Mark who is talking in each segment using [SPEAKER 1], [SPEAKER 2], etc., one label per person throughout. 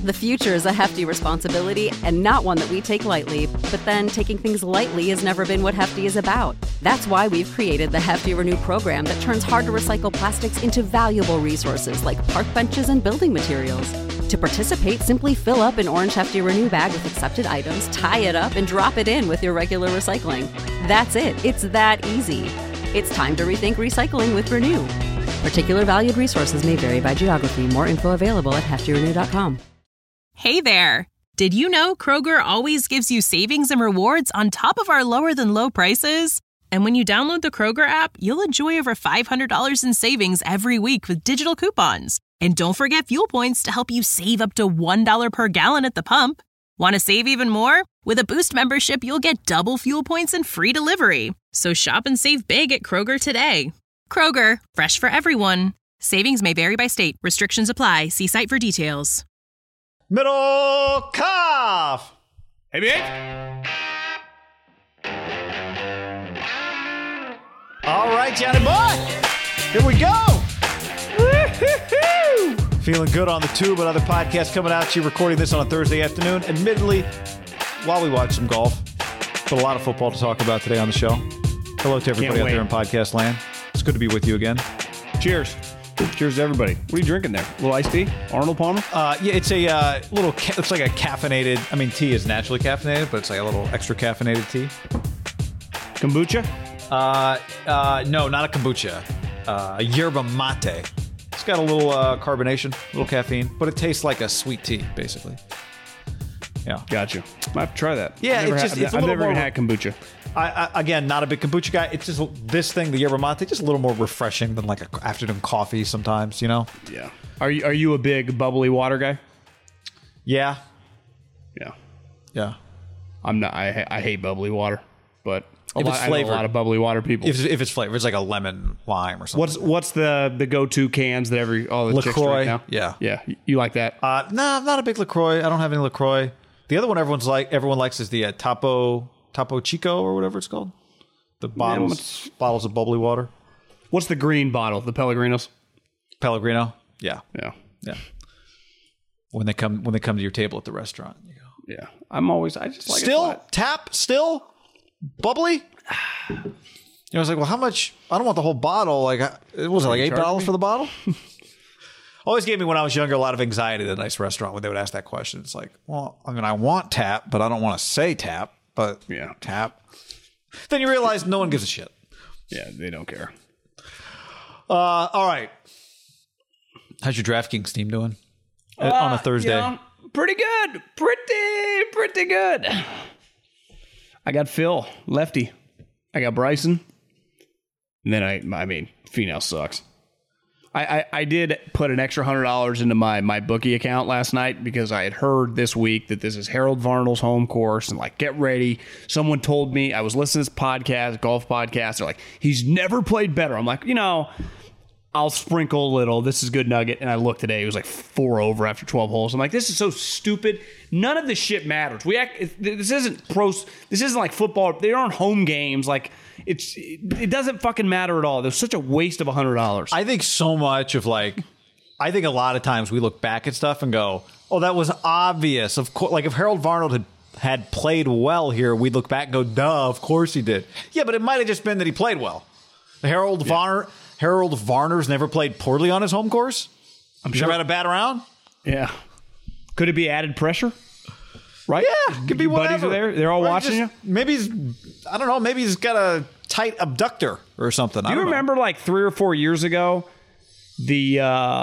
[SPEAKER 1] The future is a hefty responsibility and not one that we take lightly. But then taking things lightly has never been what Hefty is about. That's why we've created the Hefty Renew program that turns hard-to-recycle plastics into valuable resources like park benches and building materials. To participate, simply fill up an orange Hefty Renew bag with accepted items, tie it up, and drop it in with your regular recycling. That's it. It's that easy. It's time to rethink recycling with Renew. Particular valued resources may vary by geography. More info available at heftyrenew.com.
[SPEAKER 2] Hey there! Did you know Kroger always gives you savings and rewards on top of our lower-than-low prices? And when you download the Kroger app, you'll enjoy over $500 in savings every week with digital coupons. And don't forget fuel points to help you save up to $1 per gallon at the pump. Want to save even more? With a Boost membership, you'll get double fuel points and free delivery. So shop and save big at Kroger today. Kroger, fresh for everyone. Savings may vary by state. Restrictions apply. See site for details.
[SPEAKER 3] Middle Calf!
[SPEAKER 4] Hey, bitch!
[SPEAKER 3] All right, Johnny boy! Here we go! Woo-hoo-hoo! Feeling good on the tube. Another podcast coming out to you, recording this on a Thursday afternoon. Admittedly, while we watch some golf, but a lot of football to talk about today on the show. Hello to everybody out there in podcast land. It's good to be with you again.
[SPEAKER 4] Cheers. Cheers to everybody. What are you drinking there? A little iced tea? Arnold Palmer?
[SPEAKER 3] Yeah, it's a little, it's like a caffeinated, I mean, tea is naturally caffeinated, but it's like a little extra caffeinated tea.
[SPEAKER 4] Kombucha?
[SPEAKER 3] No, not a kombucha. A yerba mate. It's got a little carbonation, a little caffeine, but it tastes like a sweet tea, basically. Yeah.
[SPEAKER 4] Gotcha. I have to try that.
[SPEAKER 3] Yeah,
[SPEAKER 4] I've never even had kombucha.
[SPEAKER 3] Again, not a big kombucha guy. It's just this thing, the yerba mate, just a little more refreshing than like an afternoon coffee sometimes, you know?
[SPEAKER 4] Yeah. Are you a big bubbly water guy?
[SPEAKER 3] Yeah.
[SPEAKER 4] Yeah.
[SPEAKER 3] Yeah.
[SPEAKER 4] I'm not. I hate bubbly water, but
[SPEAKER 3] I know a lot
[SPEAKER 4] of bubbly water people.
[SPEAKER 3] If it's flavored, it's like a lemon lime or something.
[SPEAKER 4] What's the go-to cans that all the chicks drink now?
[SPEAKER 3] Yeah.
[SPEAKER 4] Yeah. You like that?
[SPEAKER 3] No, I'm not a big LaCroix. I don't have any LaCroix. The other one everyone likes is the Topo Chico or whatever it's called. The bottles of bubbly water.
[SPEAKER 4] What's the green bottle? The Pellegrinos?
[SPEAKER 3] Pellegrino? Yeah.
[SPEAKER 4] Yeah.
[SPEAKER 3] When they come to your table at the restaurant, you go.
[SPEAKER 4] Yeah. I just like
[SPEAKER 3] still
[SPEAKER 4] it
[SPEAKER 3] tap, still bubbly. You know, I was like, well, how much? I don't want the whole bottle. Like, it was like $8 for the bottle. Always gave me when I was younger a lot of anxiety at a nice restaurant when they would ask that question. It's like, well, I mean, I want tap, but I don't want to say tap. But yeah, tap. Then you realize no one gives a shit.
[SPEAKER 4] Yeah, they don't care.
[SPEAKER 3] All right. How's your DraftKings team doing on a Thursday?
[SPEAKER 4] Pretty good. Pretty good. I got Phil, lefty. I got Bryson. And then I mean, Finau sucks. I did put an extra $100 into my bookie account last night because I had heard this week that this is Harold Varnell's home course and like, get ready. Someone told me, I was listening to this podcast, golf podcast. They're like, he's never played better. I'm like, I'll sprinkle a little. This is good nugget. And I looked today. It was like 4 over after 12 holes. I'm like, this is so stupid. None of this shit matters. This isn't pros. This isn't like football. They aren't home games. Like, it doesn't fucking matter at all. There's such a waste of $100.
[SPEAKER 3] I think so much of I think a lot of times we look back at stuff and go, oh, that was obvious. Of course, like if Harold Varnell had played well here, we'd look back and go, duh, of course he did. Yeah, but it might have just been that he played well. Harold Varner's never played poorly on his home course. I'm sure had a bat around.
[SPEAKER 4] Yeah. Could it be added pressure? Right?
[SPEAKER 3] Yeah, could be whatever.
[SPEAKER 4] Buddies are there. They're all watching you.
[SPEAKER 3] Maybe I don't know. Maybe he's got a tight abductor or something.
[SPEAKER 4] Do you remember like 3 or 4 years ago, they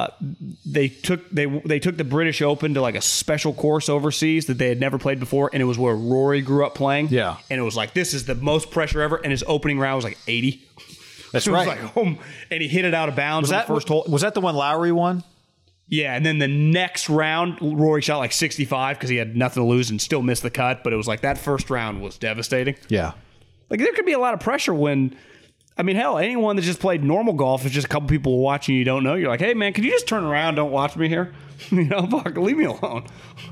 [SPEAKER 4] took the British Open to like a special course overseas that they had never played before, and it was where Rory grew up playing.
[SPEAKER 3] Yeah,
[SPEAKER 4] and it was like, this is the most pressure ever, and his opening round was like 80.
[SPEAKER 3] That's
[SPEAKER 4] so
[SPEAKER 3] right.
[SPEAKER 4] It was like, and he hit it out of bounds.
[SPEAKER 3] Was that the one Lowry won?
[SPEAKER 4] Yeah, and then the next round, Rory shot like 65 because he had nothing to lose and still missed the cut. But it was like that first round was devastating.
[SPEAKER 3] Yeah.
[SPEAKER 4] Like there could be a lot of pressure when, I mean, hell, anyone that just played normal golf, is just a couple people watching you don't know. You're like, hey, man, can you just turn around? Don't watch me here. Fuck, leave me alone.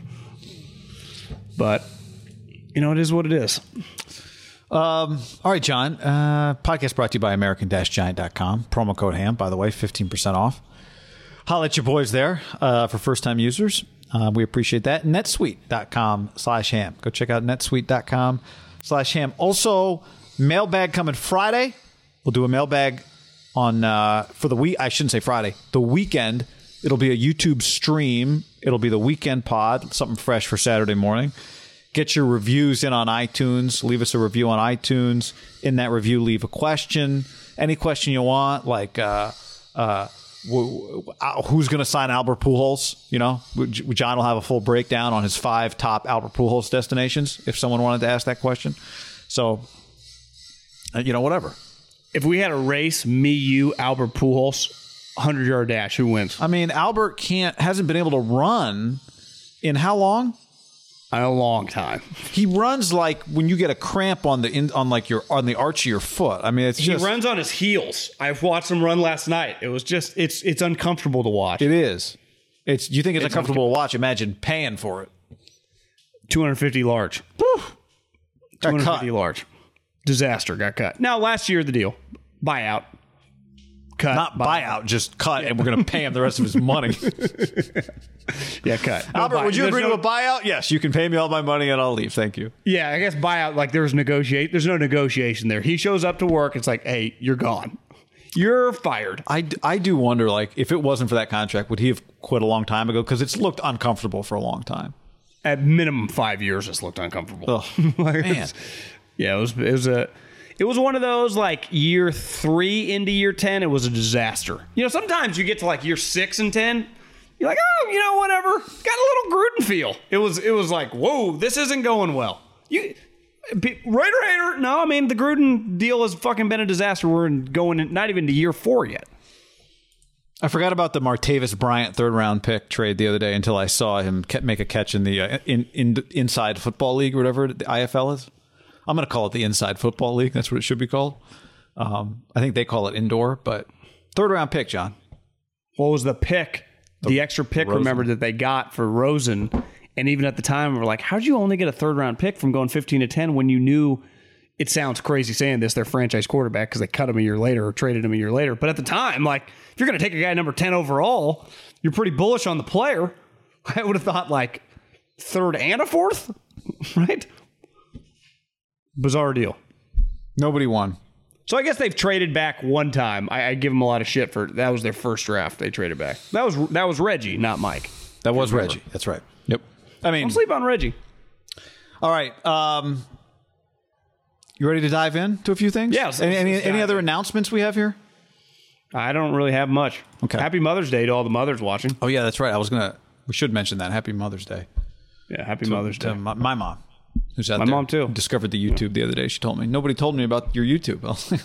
[SPEAKER 4] But, it is what it is.
[SPEAKER 3] All right, John. Podcast brought to you by American-Giant.com. Promo code HAM, by the way, 15% off. Holla at your boys there for first-time users. We appreciate that. netsuite.com/ham. Go check out netsuite.com/ham. Also, mailbag coming Friday. We'll do a mailbag on for the week. I shouldn't say Friday. The weekend. It'll be a YouTube stream. It'll be the weekend pod, something fresh for Saturday morning. Get your reviews in on iTunes. Leave us a review on iTunes. In that review, leave a question. Any question you want, like who's going to sign Albert Pujols? You know, John will have a full breakdown on his 5 top Albert Pujols destinations if someone wanted to ask that question. So, whatever.
[SPEAKER 4] If we had a race, me, you, Albert Pujols, 100-yard dash, who wins?
[SPEAKER 3] I mean, Albert hasn't been able to run in how long?
[SPEAKER 4] A long time.
[SPEAKER 3] He runs like when you get a cramp on the arch of your foot. I mean,
[SPEAKER 4] he runs on his heels. I've watched him run last night. It was just it's uncomfortable to watch.
[SPEAKER 3] It is. You think it's uncomfortable to watch? Imagine paying for it.
[SPEAKER 4] 250 large. Woo. 250 large. Disaster. Got cut. Now last year the deal. Buyout. Cut.
[SPEAKER 3] Not buyout, just cut, and we're going to pay him the rest of his money.
[SPEAKER 4] Yeah, cut.
[SPEAKER 3] Albert, would you agree to a buyout? Yes, you can pay me all my money and I'll leave. Thank you.
[SPEAKER 4] Yeah, I guess buyout, like there's no negotiation there. He shows up to work, it's like, hey, you're gone. You're fired.
[SPEAKER 3] I do wonder, like, if it wasn't for that contract, would he have quit a long time ago? Because it's looked uncomfortable for a long time.
[SPEAKER 4] At minimum 5 years, it's looked uncomfortable.
[SPEAKER 3] Oh, man.
[SPEAKER 4] Yeah, it was one of those, like, year 3 into year 10, it was a disaster. Sometimes you get to, like, year 6 and 10, you're like, oh, whatever. Got a little Gruden feel. It was like, whoa, this isn't going well. Hater? No, I mean, the Gruden deal has fucking been a disaster. We're going not even to year 4 yet.
[SPEAKER 3] I forgot about the Martavis Bryant 3rd-round pick trade the other day until I saw him make a catch in the Inside Football League or whatever the IFL is. I'm going to call it the Inside Football League. That's what it should be called. I think they call it indoor, but 3rd-round pick, John.
[SPEAKER 4] What was the pick? The extra pick,
[SPEAKER 3] Rosen.
[SPEAKER 4] remember, that they got for Rosen. And even at the time, we were like, how'd you only get a 3rd-round pick from going 15 to 10 when you knew, it sounds crazy saying this, their franchise quarterback, because they cut him a year later or traded him a year later. But at the time, like, if you're going to take a guy number 10 overall, you're pretty bullish on the player. I would have thought, like, 3rd and a 4th, right? Bizarre deal.
[SPEAKER 3] Nobody won.
[SPEAKER 4] So I guess they've traded back one time. I give them a lot of shit for that was their first draft. They traded back. That was Reggie, not Mike.
[SPEAKER 3] That was Reggie. That's right. Yep. I mean,
[SPEAKER 4] don't sleep on Reggie.
[SPEAKER 3] All right. You ready to dive in to a few things?
[SPEAKER 4] Yes.
[SPEAKER 3] Any other announcements we have here?
[SPEAKER 4] I don't really have much.
[SPEAKER 3] Okay.
[SPEAKER 4] Happy Mother's Day to all the mothers watching.
[SPEAKER 3] Oh yeah, that's right. We should mention that. Happy Mother's Day.
[SPEAKER 4] Yeah, happy Mother's Day.
[SPEAKER 3] To my mom. Who's out
[SPEAKER 4] my
[SPEAKER 3] there,
[SPEAKER 4] mom too.
[SPEAKER 3] Discovered the YouTube the other day. She told me. Nobody told me about your YouTube.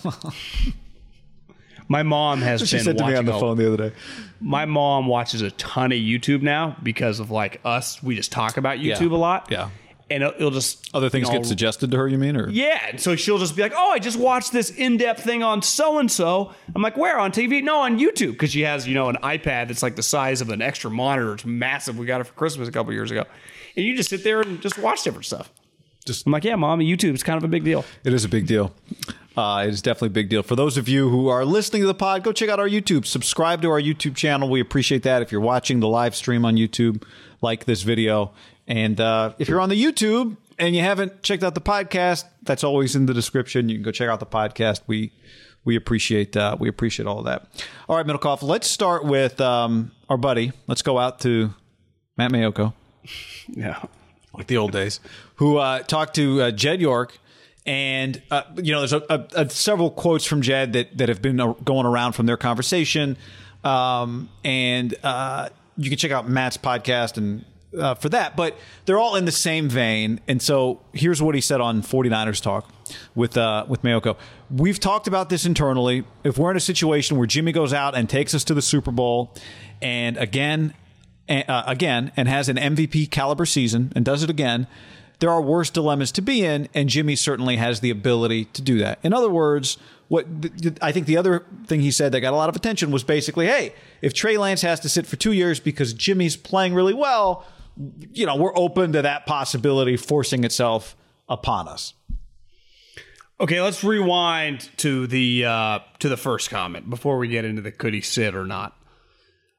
[SPEAKER 4] My mom has been
[SPEAKER 3] she said to me on the phone the other day.
[SPEAKER 4] My mom watches a ton of YouTube now because of like us. We just talk about YouTube a lot.
[SPEAKER 3] Yeah.
[SPEAKER 4] And it'll just...
[SPEAKER 3] Other things get suggested to her, you mean? Or?
[SPEAKER 4] Yeah. And so she'll just be like, oh, I just watched this in-depth thing on so-and-so. I'm like, where? On TV? No, on YouTube. Because she has, an iPad that's like the size of an extra monitor. It's massive. We got it for Christmas a couple years ago. And you just sit there and just watch different stuff. I'm like, yeah, Mom, YouTube is kind of a big deal.
[SPEAKER 3] It is a big deal. It is definitely a big deal. For those of you who are listening to the pod, go check out our YouTube. Subscribe to our YouTube channel. We appreciate that. If you're watching the live stream on YouTube, like this video. And if you're on the YouTube and you haven't checked out the podcast, that's always in the description. You can go check out the podcast. We appreciate all of that. All right, Middlecoff, let's start with our buddy. Let's go out to Matt Mayoko.
[SPEAKER 4] Yeah.
[SPEAKER 3] Like the old days, who talked to Jed York. And, there's several quotes from Jed that have been going around from their conversation. And you can check out Matt's podcast and for that. But they're all in the same vein. And so here's what he said on 49ers Talk with Mayoko. We've talked about this internally. If we're in a situation where Jimmy goes out and takes us to the Super Bowl and again and has an MVP caliber season and does it again, there are worse dilemmas to be in, and Jimmy certainly has the ability to do that. In other words, I think the other thing he said that got a lot of attention was basically, hey, if Trey Lance has to sit for 2 years because Jimmy's playing really well, we're open to that possibility forcing itself upon us.
[SPEAKER 4] Okay, let's rewind to the first comment before we get into the could he sit or not.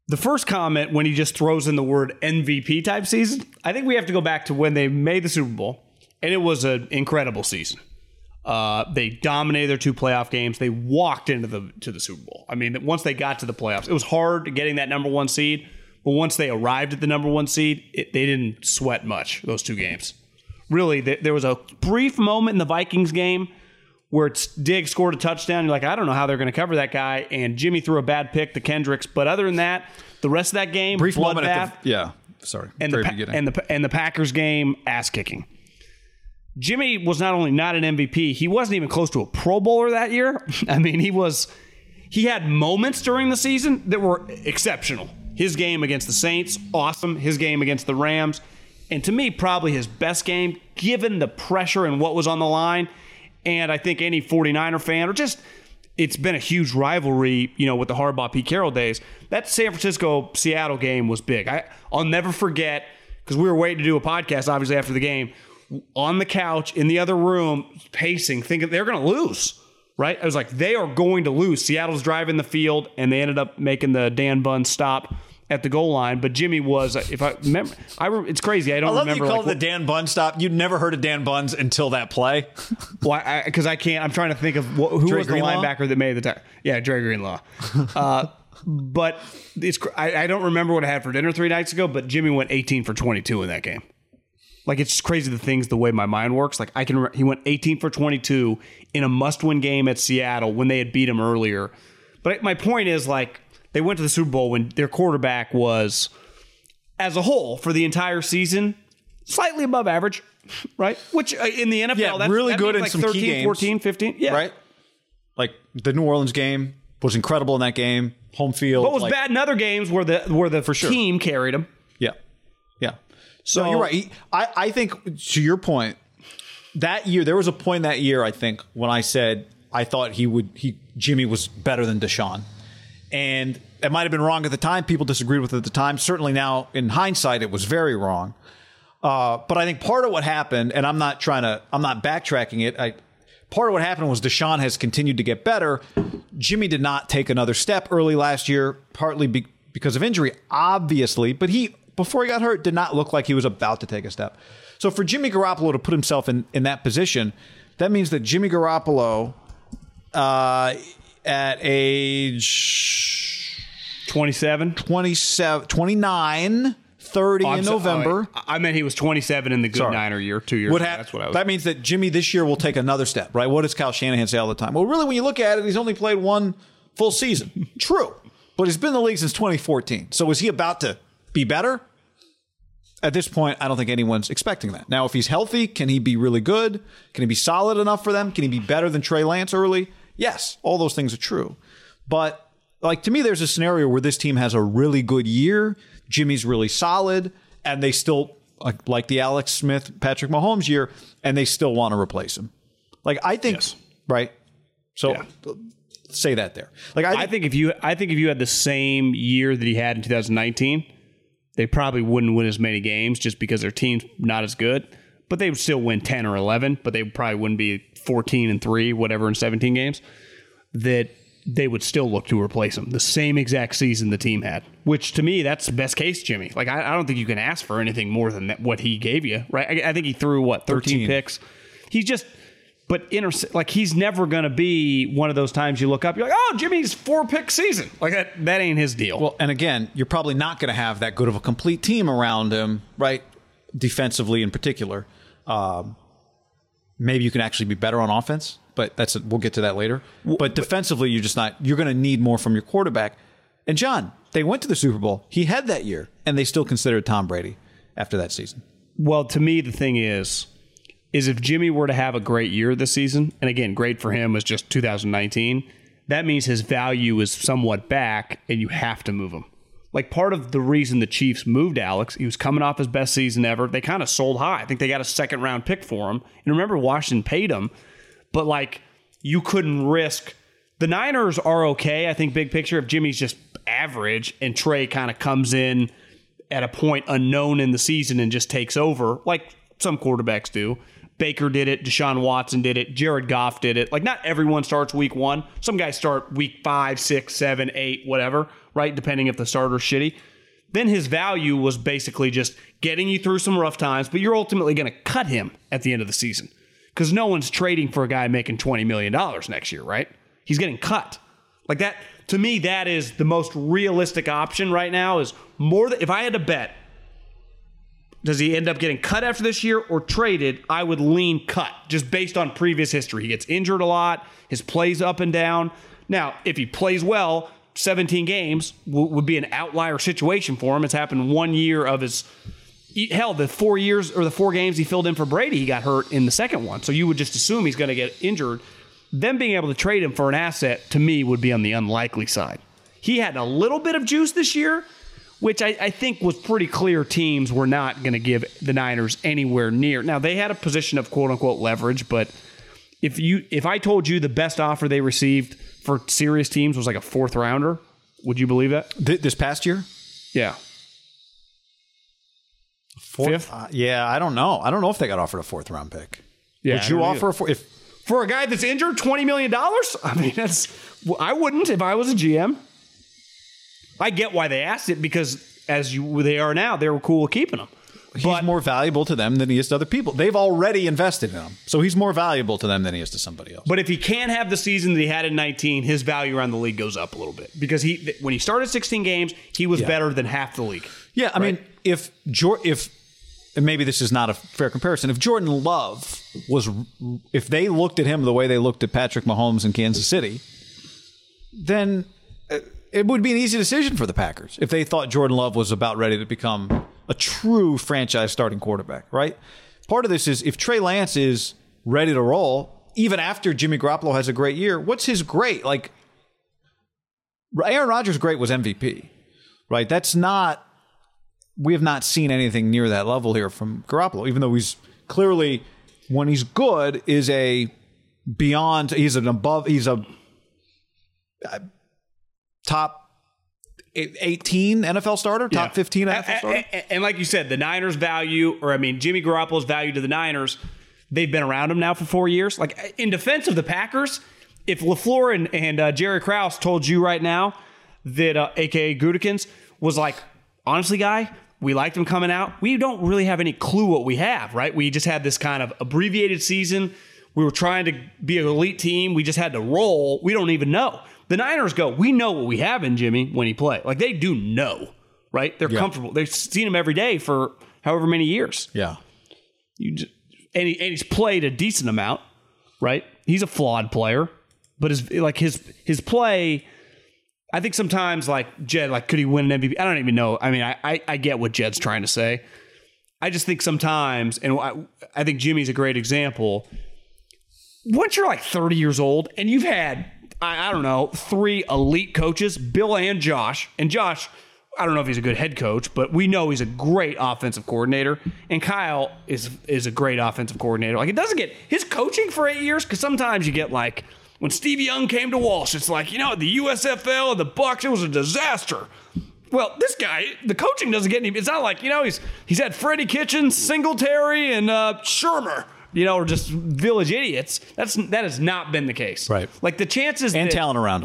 [SPEAKER 4] The first comment when he just throws in the word MVP type season, I think we have to go back to when they made the Super Bowl, and it was an incredible season. They dominated their 2 playoff games. They walked into the Super Bowl. I mean, once they got to the playoffs, it was hard getting that number 1 seed, but once they arrived at the number 1 seed, they didn't sweat much, those 2 games. Really, there was a brief moment in the Vikings game where Diggs scored a touchdown. You're like, I don't know how they're going to cover that guy. And Jimmy threw a bad pick to Kendricks. But other than that, the rest of that game,
[SPEAKER 3] brief moment
[SPEAKER 4] bloodbath.
[SPEAKER 3] And
[SPEAKER 4] the Packers game, ass kicking. Jimmy was not only not an MVP, he wasn't even close to a Pro Bowler that year. I mean, he had moments during the season that were exceptional. His game against the Saints, awesome. His game against the Rams. And to me, probably his best game, given the pressure and what was on the line. And I think any 49er fan, or just, it's been a huge rivalry, with the Harbaugh, Pete Carroll days. That San Francisco-Seattle game was big. I'll never forget, because we were waiting to do a podcast, obviously, after the game, on the couch, in the other room, pacing, thinking they're going to lose, right? I was like, they are going to lose. Seattle's driving the field, and they ended up making the Dan Bunn stop at the goal line, but Jimmy was, if I remember, it's crazy. I don't remember.
[SPEAKER 3] I love that you called it the Dan Bunn stop. You'd never heard of Dan Bunn's until that play.
[SPEAKER 4] Well, because I can't. I'm trying to think of who
[SPEAKER 3] Dre
[SPEAKER 4] was the
[SPEAKER 3] Greenlaw?
[SPEAKER 4] linebacker that made the tackle. Yeah, Dre Greenlaw. But I don't remember what I had for dinner 3 nights ago, but Jimmy went 18 for 22 in that game. Like, it's just crazy the way my mind works. Like, he went 18 for 22 in a must-win game at Seattle when they had beat him earlier. But my point is, like, they went to the Super Bowl when their quarterback was, as a whole, for the entire season, slightly above average, right? Which in the NFL, that's
[SPEAKER 3] really good in
[SPEAKER 4] like
[SPEAKER 3] some
[SPEAKER 4] 13,
[SPEAKER 3] key games.
[SPEAKER 4] 14, 15. Yeah.
[SPEAKER 3] Right? Like, the New Orleans game was incredible in that game. Home field.
[SPEAKER 4] But was bad in other games where the team carried him.
[SPEAKER 3] Yeah. So you're right. I think, to your point, that year, there was a point that year, I think, when I said I thought Jimmy was better than Deshaun. And it might have been wrong at the time. People disagreed with it at the time. Certainly now, in hindsight, it was very wrong. But I think part of what happened, and I'm not backtracking it. Part of what happened was Deshaun has continued to get better. Jimmy did not take another step early last year, partly because of injury, obviously. But before he got hurt, did not look like he was about to take a step. So for Jimmy Garoppolo to put himself in that position, that means that Jimmy Garoppolo, at age
[SPEAKER 4] 29,
[SPEAKER 3] 30 in November.
[SPEAKER 4] I meant he was 27 in the good Niner year, 2 years ago. That's what I was.
[SPEAKER 3] That means that Jimmy this year will take another step, right? What does Kyle Shanahan say all the time? Well, really, when you look at it, he's only played 1 full season. True. But he's been in the league since 2014. So is he about to be better? At this point, I don't think anyone's expecting that. Now, if he's healthy, can he be really good? Can he be solid enough for them? Can he be better than Trey Lance early? Yes, all those things are true. But to me, there's a scenario where this team has a really good year. Jimmy's really solid, and they still, like the Alex Smith, Patrick Mahomes year, and they still want to replace him. I think, yes. Right? So say that there.
[SPEAKER 4] I think if you had the same year that he had in 2019, they probably wouldn't win as many games just because their team's not as good. But they would still win 10 or 11, but they probably wouldn't be 14-3, whatever, in 17 games. That they would still look to replace him. The same exact season the team had, which to me, that's the best case, Jimmy. I don't think you can ask for anything more than what he gave you, right? I think he threw, 13 picks? He's just, he's never going to be one of those times you look up, you're like, oh, Jimmy's 4-pick season. That ain't his deal.
[SPEAKER 3] Well, and again, you're probably not going to have that good of a complete team around him, right? Defensively in particular. Maybe you can actually be better on offense, but we'll get to that later. But defensively, you're just not. You're going to need more from your quarterback. And John, they went to the Super Bowl. He had that year, and they still considered Tom Brady after that season.
[SPEAKER 4] Well, to me, the thing is if Jimmy were to have a great year this season, and again, great for him was just 2019, that means his value is somewhat back, and you have to move him. Part of the reason the Chiefs moved Alex, he was coming off his best season ever. They kind of sold high. I think they got a 2nd-round pick for him. And remember, Washington paid him. But, you couldn't risk. The Niners are okay, I think, big picture, if Jimmy's just average and Trey kind of comes in at a point unknown in the season and just takes over, like some quarterbacks do. Baker did it. Deshaun Watson did it. Jared Goff did it. Not everyone starts week 1. Some guys start week 5, 6, 7, 8, whatever. right? Depending if the starter's shitty. Then his value was basically just getting you through some rough times, but you're ultimately going to cut him at the end of the season because no one's trading for a guy making $20 million next year, right? He's getting cut. Like that, to me, that is the most realistic option right now is more than, if I had to bet, does he end up getting cut after this year or traded? I would lean cut just based on previous history. He gets injured a lot. His play's up and down. Now, if he plays well, 17 games would be an outlier situation for him. It's happened 1 year of his... Hell, the 4 years or the 4 games he filled in for Brady, he got hurt in the second one. So you would just assume he's going to get injured. Them being able to trade him for an asset, to me, would be on the unlikely side. He had a little bit of juice this year, which I think was pretty clear teams were not going to give the Niners anywhere near. Now, they had a position of quote-unquote leverage, but if I told you the best offer they received for serious teams was like a 4th rounder, would you believe that?
[SPEAKER 3] This past year?
[SPEAKER 4] Yeah.
[SPEAKER 3] 5th? Yeah, I don't know. I don't know if they got offered a 4th round pick.
[SPEAKER 4] Yeah,
[SPEAKER 3] would you offer
[SPEAKER 4] for a guy that's injured, $20 million? I mean, I wouldn't if I was a GM. I get why they asked it because they are now, they were cool with keeping him.
[SPEAKER 3] He's more valuable to them than he is to other people. They've already invested in him. So he's more valuable to them than he is to somebody else.
[SPEAKER 4] But if he can't have the season that he had in 19, his value around the league goes up a little bit. Because when he started 16 games, he was better than half the league.
[SPEAKER 3] Yeah, I mean, if and maybe this is not a fair comparison, if Jordan Love if they looked at him the way they looked at Patrick Mahomes in Kansas City, then it would be an easy decision for the Packers if they thought Jordan Love was about ready to become a true franchise starting quarterback, right? Part of this is if Trey Lance is ready to roll, even after Jimmy Garoppolo has a great year, what's his great? Like, Aaron Rodgers' great was MVP, right? We have not seen anything near that level here from Garoppolo, even though he's clearly, when he's good, he's a top 18 NFL starter, top 15 NFL starter.
[SPEAKER 4] And like you said, the Niners' value, Jimmy Garoppolo's value to the Niners, they've been around him now for 4 years. Like, in defense of the Packers, if LaFleur and Jerry Krause told you right now that, a.k.a. Gutekunst, was like, honestly, guy, we liked him coming out. We don't really have any clue what we have, right? We just had this kind of abbreviated season. We were trying to be an elite team. We just had to roll. We don't even know. The Niners go, we know what we have in Jimmy when he plays. Like, they do know, right? They're comfortable. They've seen him every day for however many years.
[SPEAKER 3] Yeah.
[SPEAKER 4] And he's played a decent amount, right? He's a flawed player, but his play, I think sometimes, like, Jed, like, could he win an MVP? I don't even know. I mean, I get what Jed's trying to say. I just think sometimes, and I think Jimmy's a great example, once you're like 30 years old and you've had, I don't know, 3 elite coaches, Bill and Josh. And Josh, I don't know if he's a good head coach, but we know he's a great offensive coordinator. And Kyle is a great offensive coordinator. Like, it doesn't get his coaching for 8 years, because sometimes you get like, when Steve Young came to Walsh, it's like, the USFL and the Bucs, it was a disaster. Well, this guy, the coaching doesn't get any. It's not like, he's had Freddie Kitchens, Singletary, and Shermer. Or just village idiots. That has not been the case.
[SPEAKER 3] Right.
[SPEAKER 4] Like, the chances
[SPEAKER 3] and talent around him.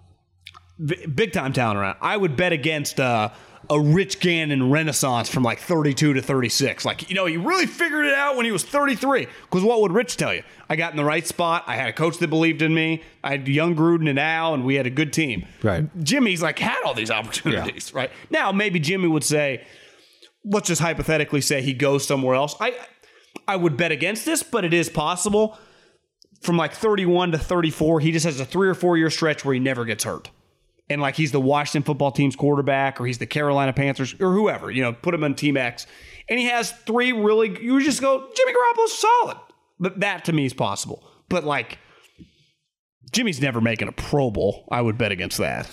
[SPEAKER 4] Big time talent around. I would bet against a Rich Gannon renaissance from like 32 to 36. Like, he really figured it out when he was 33. Because what would Rich tell you? I got in the right spot. I had a coach that believed in me. I had young Gruden and Al, and we had a good team.
[SPEAKER 3] Right.
[SPEAKER 4] Jimmy's like had all these opportunities. Right. Now, maybe Jimmy would say, let's just hypothetically say he goes somewhere else. I would bet against this, but it is possible. From like 31 to 34, he just has a 3 or 4 year stretch where he never gets hurt. And like, he's the Washington football team's quarterback, or he's the Carolina Panthers, or whoever, put him on Team X. And he has 3 really, you just go, Jimmy Garoppolo's solid. But that to me is possible. But like, Jimmy's never making a Pro Bowl. I would bet against that.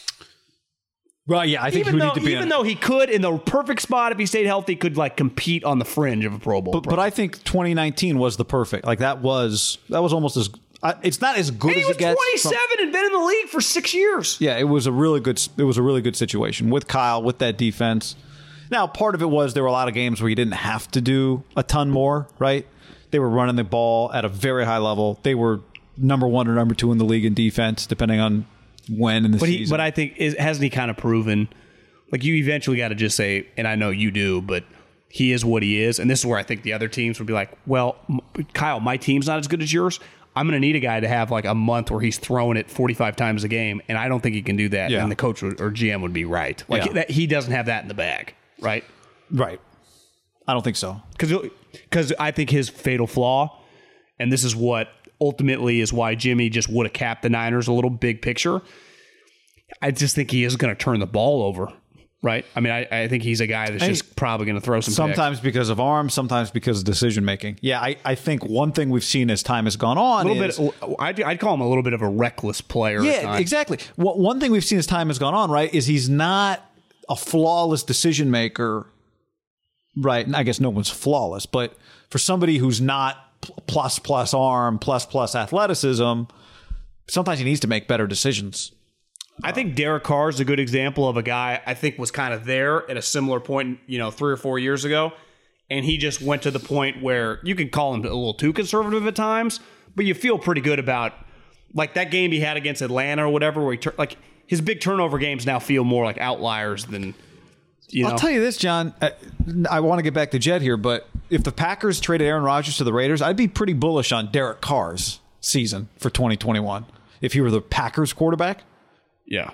[SPEAKER 3] Well, yeah, I think
[SPEAKER 4] even though he could, in the perfect spot, if he stayed healthy, could like compete on the fringe of a Pro Bowl.
[SPEAKER 3] But I think 2019 was the perfect. Like, that was almost as. It's not as good as it gets.
[SPEAKER 4] He was 27 and been in the league for 6 years.
[SPEAKER 3] Yeah, it was a really good situation with Kyle, with that defense. Now, part of it was there were a lot of games where you didn't have to do a ton more, right? They were running the ball at a very high level. They were number 1 or number 2 in the league in defense, depending on when in the season.
[SPEAKER 4] But I think, hasn't he kind of proven, like you eventually got to just say, and I know you do, but he is what he is. And this is where I think the other teams would be like, well, Kyle, my team's not as good as yours. I'm going to need a guy to have like a month where he's throwing it 45 times a game, and I don't think he can do that.
[SPEAKER 3] Yeah.
[SPEAKER 4] And the coach or GM would be right. Like he doesn't have that in the bag, right?
[SPEAKER 3] Right. I don't think so.
[SPEAKER 4] Because I think his fatal flaw, and this is what ultimately is why Jimmy just would have capped the Niners a little big picture, I just think he is going to turn the ball over. Right. I mean, I think he's a guy that's just probably going to throw some
[SPEAKER 3] sometimes
[SPEAKER 4] picks.
[SPEAKER 3] Because of arm, sometimes because of decision making. Yeah, I think one thing we've seen as time has gone on
[SPEAKER 4] I'd call him a little bit of a reckless player.
[SPEAKER 3] Yeah, exactly. One thing we've seen as time has gone on, right, is he's not a flawless decision maker. Right. And I guess no one's flawless, but for somebody who's not plus arm, plus athleticism, sometimes he needs to make better decisions.
[SPEAKER 4] I think Derek Carr is a good example of a guy I think was kind of there at a similar point, 3 or 4 years ago. And he just went to the point where you could call him a little too conservative at times, but you feel pretty good about like that game he had against Atlanta or whatever, where like his big turnover games now feel more like outliers than,
[SPEAKER 3] I'll tell you this, John, I want to get back to Jed here, but if the Packers traded Aaron Rodgers to the Raiders, I'd be pretty bullish on Derek Carr's season for 2021 if he were the Packers quarterback.
[SPEAKER 4] Yeah.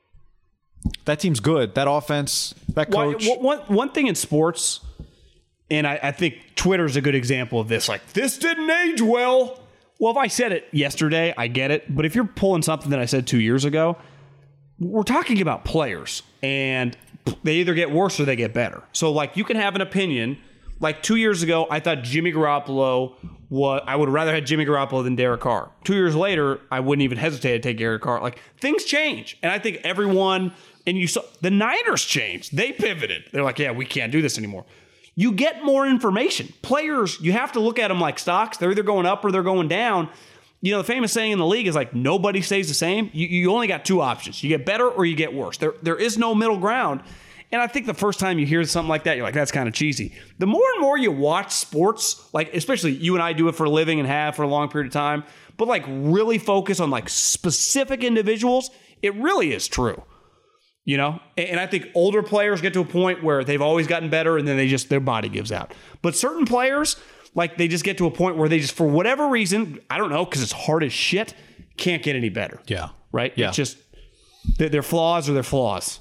[SPEAKER 3] That team's good. That offense, that coach.
[SPEAKER 4] One thing in sports, and I think Twitter's a good example of this, like, this didn't age well. Well, if I said it yesterday, I get it. But if you're pulling something that I said 2 years ago, we're talking about players, and they either get worse or they get better. So, like, you can have an opinion. Like 2 years ago, I thought Jimmy Garoppolo I would rather have Jimmy Garoppolo than Derek Carr. 2 years later, I wouldn't even hesitate to take Derek Carr. Like, things change. And I think everyone, and you saw, the Niners changed. They pivoted. They're like, yeah, we can't do this anymore. You get more information. Players, you have to look at them like stocks. They're either going up or they're going down. The famous saying in the league is like, nobody stays the same. You only got two options. You get better or you get worse. There is no middle ground. And I think the first time you hear something like that, you're like, that's kind of cheesy. The more and more you watch sports, like especially you and I do it for a living and have for a long period of time, but like really focus on like specific individuals, it really is true. And I think older players get to a point where they've always gotten better and then their body gives out. But certain players, like they just get to a point where they just, for whatever reason, I don't know, because it's hard as shit, can't get any better.
[SPEAKER 3] Yeah.
[SPEAKER 4] Right?
[SPEAKER 3] Yeah.
[SPEAKER 4] It's just, their flaws are their flaws.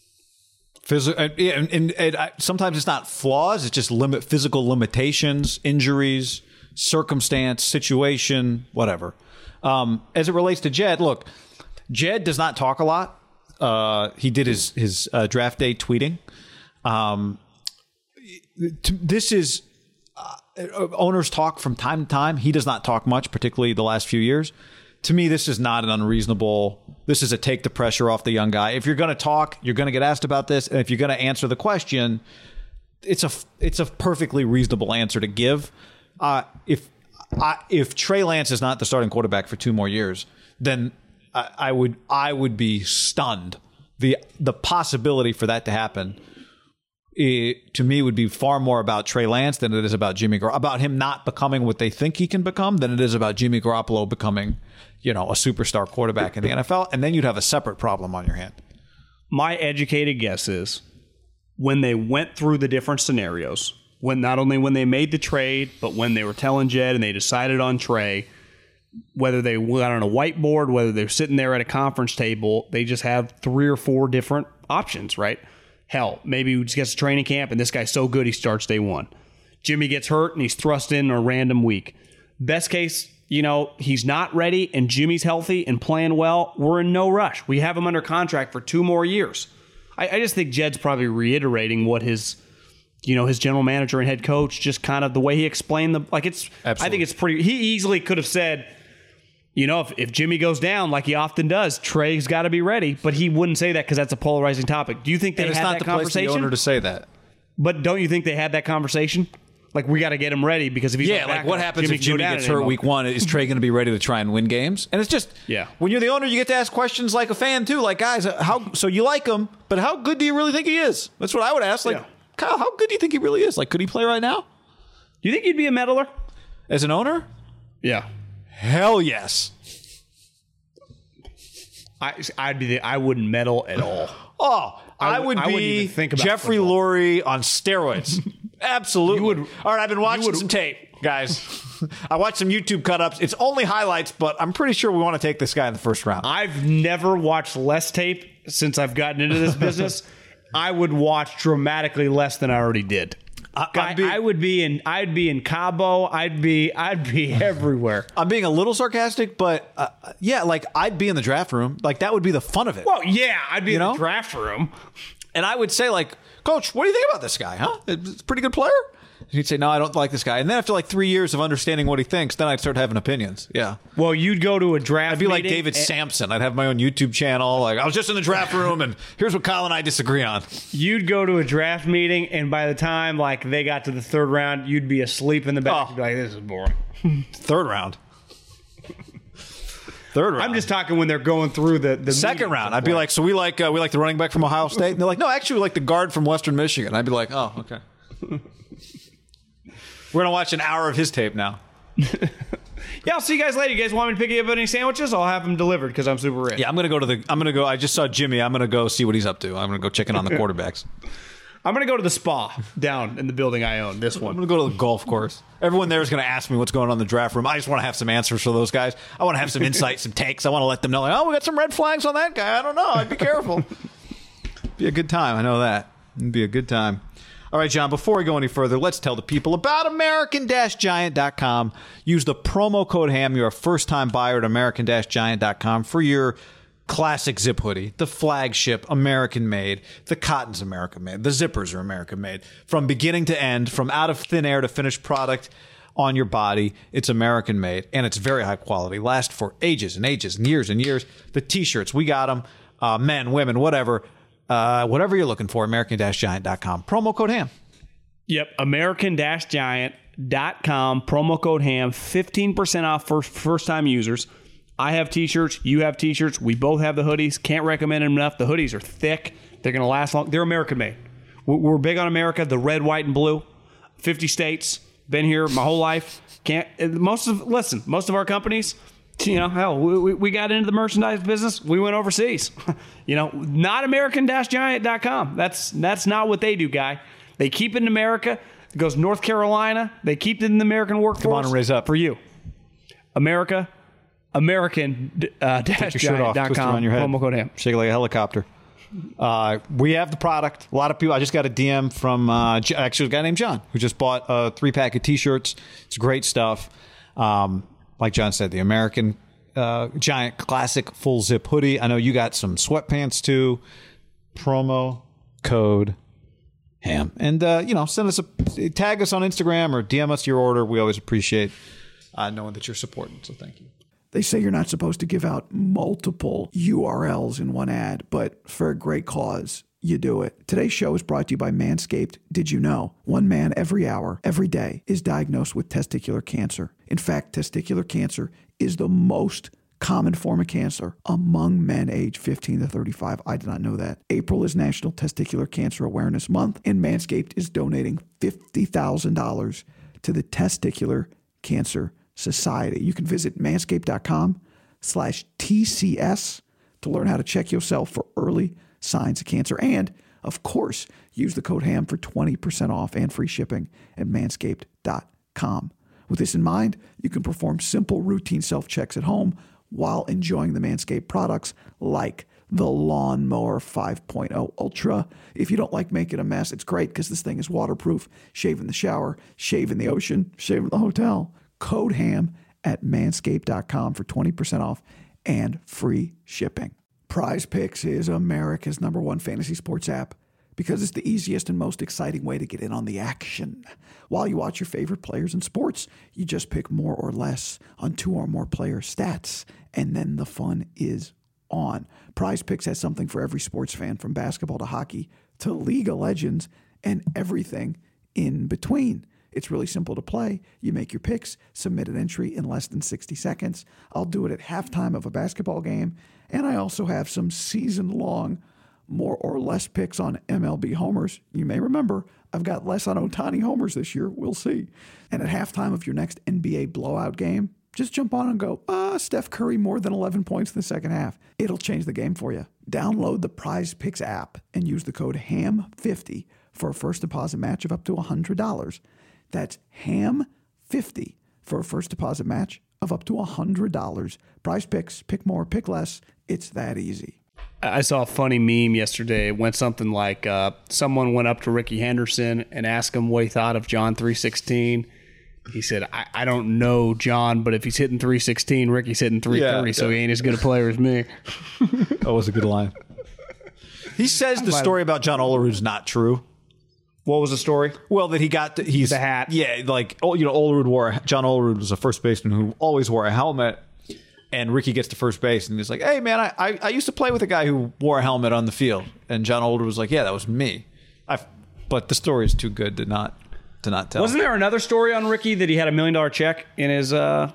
[SPEAKER 3] And sometimes it's not flaws, it's just physical limitations, injuries, circumstance, situation, whatever. As it relates to Jed, look, Jed does not talk a lot. He did his draft day tweeting. This is owners talk from time to time. He does not talk much, particularly the last few years. To me, this is not an unreasonable. This is a take the pressure off the young guy. If you're going to talk, you're going to get asked about this, and if you're going to answer the question, it's a perfectly reasonable answer to give. If Trey Lance is not the starting quarterback for 2 more years, then I would be stunned. The possibility for that to happen, to me, would be far more about Trey Lance than it is about Jimmy Garoppolo, about him not becoming what they think he can become, than it is about Jimmy Garoppolo becoming, a superstar quarterback in the NFL. And then you'd have a separate problem on your hand.
[SPEAKER 4] My educated guess is when they went through the different scenarios, not only when they made the trade, but when they were telling Jed and they decided on Trey, whether they got on a whiteboard, whether they're sitting there at a conference table, they just have 3 or 4 different options, right? Hell, maybe he just gets to training camp and this guy's so good he starts day 1. Jimmy gets hurt and he's thrust in a random week. Best case, he's not ready and Jimmy's healthy and playing well. We're in no rush. We have him under contract for 2 more years. I just think Jed's probably reiterating what his general manager and head coach, just kind of the way he explained Absolutely. I think it's pretty. He easily could have said, if Jimmy goes down like he often does, Trey's got to be ready. But he wouldn't say that because that's a polarizing topic. Do you think they had that conversation?
[SPEAKER 3] It's not the place for the owner to say that.
[SPEAKER 4] But don't you think they had that conversation? Like, we got to get him ready because if he's not back,
[SPEAKER 3] what happens
[SPEAKER 4] Jimmy
[SPEAKER 3] if Jimmy gets hurt week 1? Is Trey going to be ready to try and win games? And it's just, when you're the owner, you get to ask questions like a fan too. Like, guys, so you like him, but how good do you really think he is? That's what I would ask. Like, Kyle, how good do you think he really is? Like, could he play right now?
[SPEAKER 4] Do you think you'd be a meddler?
[SPEAKER 3] As an owner?
[SPEAKER 4] Yeah.
[SPEAKER 3] Hell yes.
[SPEAKER 4] I wouldn't meddle at all.
[SPEAKER 3] Oh, I would
[SPEAKER 4] wouldn't
[SPEAKER 3] be
[SPEAKER 4] even think about
[SPEAKER 3] Jeffrey
[SPEAKER 4] football.
[SPEAKER 3] Lurie on steroids. Absolutely. All right, I've been watching some tape, guys. I watched some YouTube cut-ups. It's only highlights, but I'm pretty sure we want to take this guy in the first round.
[SPEAKER 4] I've never watched less tape since I've gotten into this business. I would watch dramatically less than I already did. I'd be in Cabo. I'd be everywhere.
[SPEAKER 3] I'm being a little sarcastic, but yeah, like I'd be in the draft room. Like that would be the fun of it.
[SPEAKER 4] Well, yeah, I'd be in the draft room.
[SPEAKER 3] And I would say, like, Coach, what do you think about this guy, huh? It's a pretty good player? And he'd say, no, I don't like this guy. And then after like 3 years of understanding what he thinks, then I'd start having opinions. Yeah.
[SPEAKER 4] Well, you'd go to a draft
[SPEAKER 3] I'd be like David Sampson. I'd have my own YouTube channel. Like, I was just in the draft room, and here's what Kyle and I disagree on.
[SPEAKER 4] You'd go to a draft meeting, and by the time like they got to the third round, you'd be asleep in the back.
[SPEAKER 3] Oh.
[SPEAKER 4] You'd be like, this is boring.
[SPEAKER 3] Third round. Third round.
[SPEAKER 4] I'm just talking when they're going through the
[SPEAKER 3] second round. I'd be like, so we like the running back from Ohio State? And they're like, no, actually we like the guard from Western Michigan. I'd be like, oh, okay. We're going to watch an hour of his tape now.
[SPEAKER 4] Yeah, I'll see you guys later. You guys want me to pick you up any sandwiches? I'll have them delivered because I'm super rich.
[SPEAKER 3] Yeah, I'm going to go. I just saw Jimmy. I'm going to go see what he's up to. I'm going to go check in on the quarterbacks.
[SPEAKER 4] I'm going to go to the spa down in the building I own, this one.
[SPEAKER 3] I'm going to go to the golf course. Everyone there is going to ask me what's going on in the draft room. I just want to have some answers for those guys. I want to have some insight, some takes. I want to let them know, like, oh, we got some red flags on that guy. I don't know. I'd be careful. Be a good time. I know that. It'd be a good time. All right, John, before we go any further, let's tell the people about American-Giant.com. Use the promo code HAM. You're a first-time buyer at American-Giant.com for your classic zip hoodie, the flagship, American-made. The cotton's American-made. The zippers are American-made. From beginning to end, from out of thin air to finished product on your body, it's American-made, and it's very high quality. Last for ages and ages and years and years. The T-shirts, we got them. Men, women, whatever. Whatever you're looking for, American-Giant.com. Promo code HAM.
[SPEAKER 4] Yep, American-Giant.com. Promo code HAM. 15% off for first-time users. I have T-shirts. You have T-shirts. We both have the hoodies. Can't recommend them enough. The hoodies are thick. They're going to last long. They're American-made. We're big on America. The red, white, and blue. 50 states. Been here my whole life. Most of our companies, hell, we got into the merchandise business. We went overseas. Not American-Giant.com. That's not what they do, guy. They keep it in America. It goes North Carolina. They keep it in the American workforce.
[SPEAKER 3] Come on and raise up.
[SPEAKER 4] For you. American-Giant.com.
[SPEAKER 3] Twist it around your head.
[SPEAKER 4] Promo code HAM.
[SPEAKER 3] Shake it like a helicopter. We have the product. A lot of people. I just got a DM from actually a guy named John who just bought a 3-pack of T-shirts. It's great stuff. Like John said, the American Giant Classic Full Zip Hoodie. I know you got some sweatpants too. Promo code HAM. And, send us tag us on Instagram or DM us your order. We always appreciate knowing that you're supporting. So thank you.
[SPEAKER 5] They say you're not supposed to give out multiple URLs in one ad, but for a great cause, you do it. Today's show is brought to you by Manscaped. Did you know? One man every hour, every day, is diagnosed with testicular cancer. In fact, testicular cancer is the most common form of cancer among men aged 15 to 35. I did not know that. April is National Testicular Cancer Awareness Month, and Manscaped is donating $50,000 to the Testicular Cancer Society. You can visit manscaped.com/TCS to learn how to check yourself for early signs of cancer. And, of course, use the code HAM for 20% off and free shipping at manscaped.com. With this in mind, you can perform simple routine self-checks at home while enjoying the Manscaped products like the Lawnmower 5.0 Ultra. If you don't like making a mess, it's great because this thing is waterproof. Shave in the shower, shave in the ocean, shave in the hotel. Code HAM at manscaped.com for 20% off and free shipping. Prize Picks is America's #1 fantasy sports app because it's the easiest and most exciting way to get in on the action. While you watch your favorite players in sports, you just pick more or less on 2 or more player stats, and then the fun is on. Prize Picks has something for every sports fan, from basketball to hockey to League of Legends and everything in between. It's really simple to play. You make your picks, submit an entry in less than 60 seconds. I'll do it at halftime of a basketball game, and I also have some season-long more or less picks on MLB homers. You may remember, I've got less on Ohtani homers this year. We'll see. And at halftime of your next NBA blowout game, Just jump on and go, Steph Curry more than 11 points in the second half. It'll change the game for you. Download the Prize Picks app and use the code HAM50 for a first deposit match of up to $100. That's HAM50 for a first deposit match of up to $100. Prize Picks, pick more, pick less. It's that easy.
[SPEAKER 4] I saw a funny meme yesterday. It went something like someone went up to Ricky Henderson and asked him what he thought of John 3:16. He said, I don't know John, but if he's hitting 3:16, Ricky's hitting 3:30, so he ain't as good a player as me.
[SPEAKER 3] That was a good line. He says the story about John Olerud's not true.
[SPEAKER 4] What was the story?
[SPEAKER 3] Well, that he's
[SPEAKER 4] the hat.
[SPEAKER 3] Yeah, like John Olerud was a first baseman who always wore a helmet, and Ricky gets to first base and he's like, "Hey man, I used to play with a guy who wore a helmet on the field," and John Olerud was like, "Yeah, that was me." But the story is too good to not tell.
[SPEAKER 4] Wasn't there another story on Ricky that he had $1 million check in his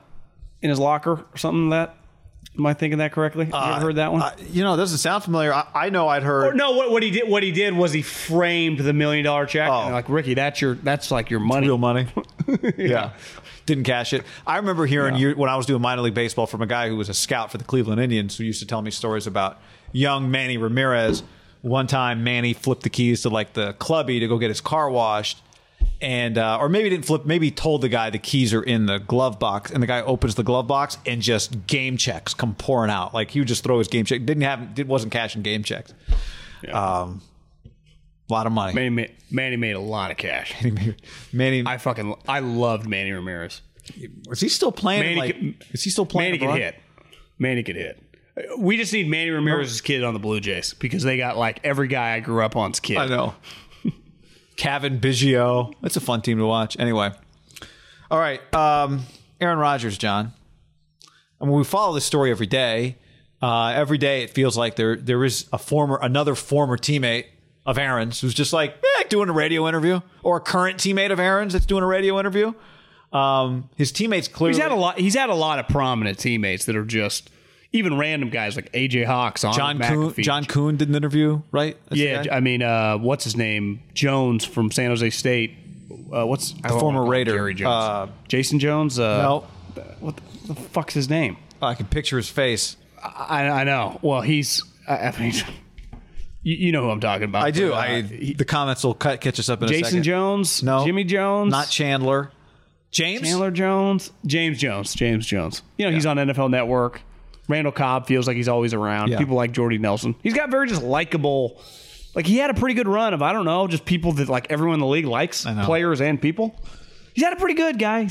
[SPEAKER 4] locker or something like that? Am I thinking that correctly? You ever heard that one?
[SPEAKER 3] It doesn't sound familiar. I know I'd heard.
[SPEAKER 4] No, what he did was he framed the $1 million check.
[SPEAKER 3] Oh.
[SPEAKER 4] And like, Ricky, that's like your money.
[SPEAKER 3] Real money. Yeah. Didn't cash it. I remember hearing when I was doing minor league baseball from a guy who was a scout for the Cleveland Indians who used to tell me stories about young Manny Ramirez. One time, Manny flipped the keys to like the clubby to go get his car washed. And or maybe didn't flip. Maybe told the guy the keys are in the glove box, and the guy opens the glove box and just game checks come pouring out. Like he would just throw his game check. Wasn't cashing game checks. Yeah. A lot of money.
[SPEAKER 4] Manny made a lot of cash.
[SPEAKER 3] Manny,
[SPEAKER 4] I loved Manny Ramirez.
[SPEAKER 3] Is he still playing? Is he still playing?
[SPEAKER 4] Manny could hit. We just need Manny Ramirez's kid on the Blue Jays because they got like every guy I grew up on's kid.
[SPEAKER 3] I know. Kevin Biggio. That's a fun team to watch. Anyway. All right. Aaron Rodgers, John. I mean, we follow this story every day. Every day it feels like there is another former teammate of Aaron's who's just like doing a radio interview, or a current teammate of Aaron's that's doing a radio interview. His teammates clearly...
[SPEAKER 4] He's had a lot of prominent teammates that are just... Even random guys like AJ Hawks,
[SPEAKER 3] John Kuhn did an interview, right?
[SPEAKER 4] That's I mean, what's his name? Jones from San Jose State.
[SPEAKER 3] Former Raider?
[SPEAKER 4] Jerry Jones. Jason Jones?
[SPEAKER 3] No.
[SPEAKER 4] What the fuck's his name?
[SPEAKER 3] I can picture his face.
[SPEAKER 4] I know. Well, he's... I mean, you know who I'm talking about.
[SPEAKER 3] I do. The comments will catch us up in a second.
[SPEAKER 4] Jason Jones?
[SPEAKER 3] No.
[SPEAKER 4] Jimmy Jones?
[SPEAKER 3] Not Chandler. James Jones.
[SPEAKER 4] James Jones. He's on NFL Network. Randall Cobb feels like he's always around. Yeah. People like Jordy Nelson. He's got very just likable... Like, he had a pretty good run of, I don't know, just people that, like, everyone in the league likes. Players and people. He's had a pretty good guy.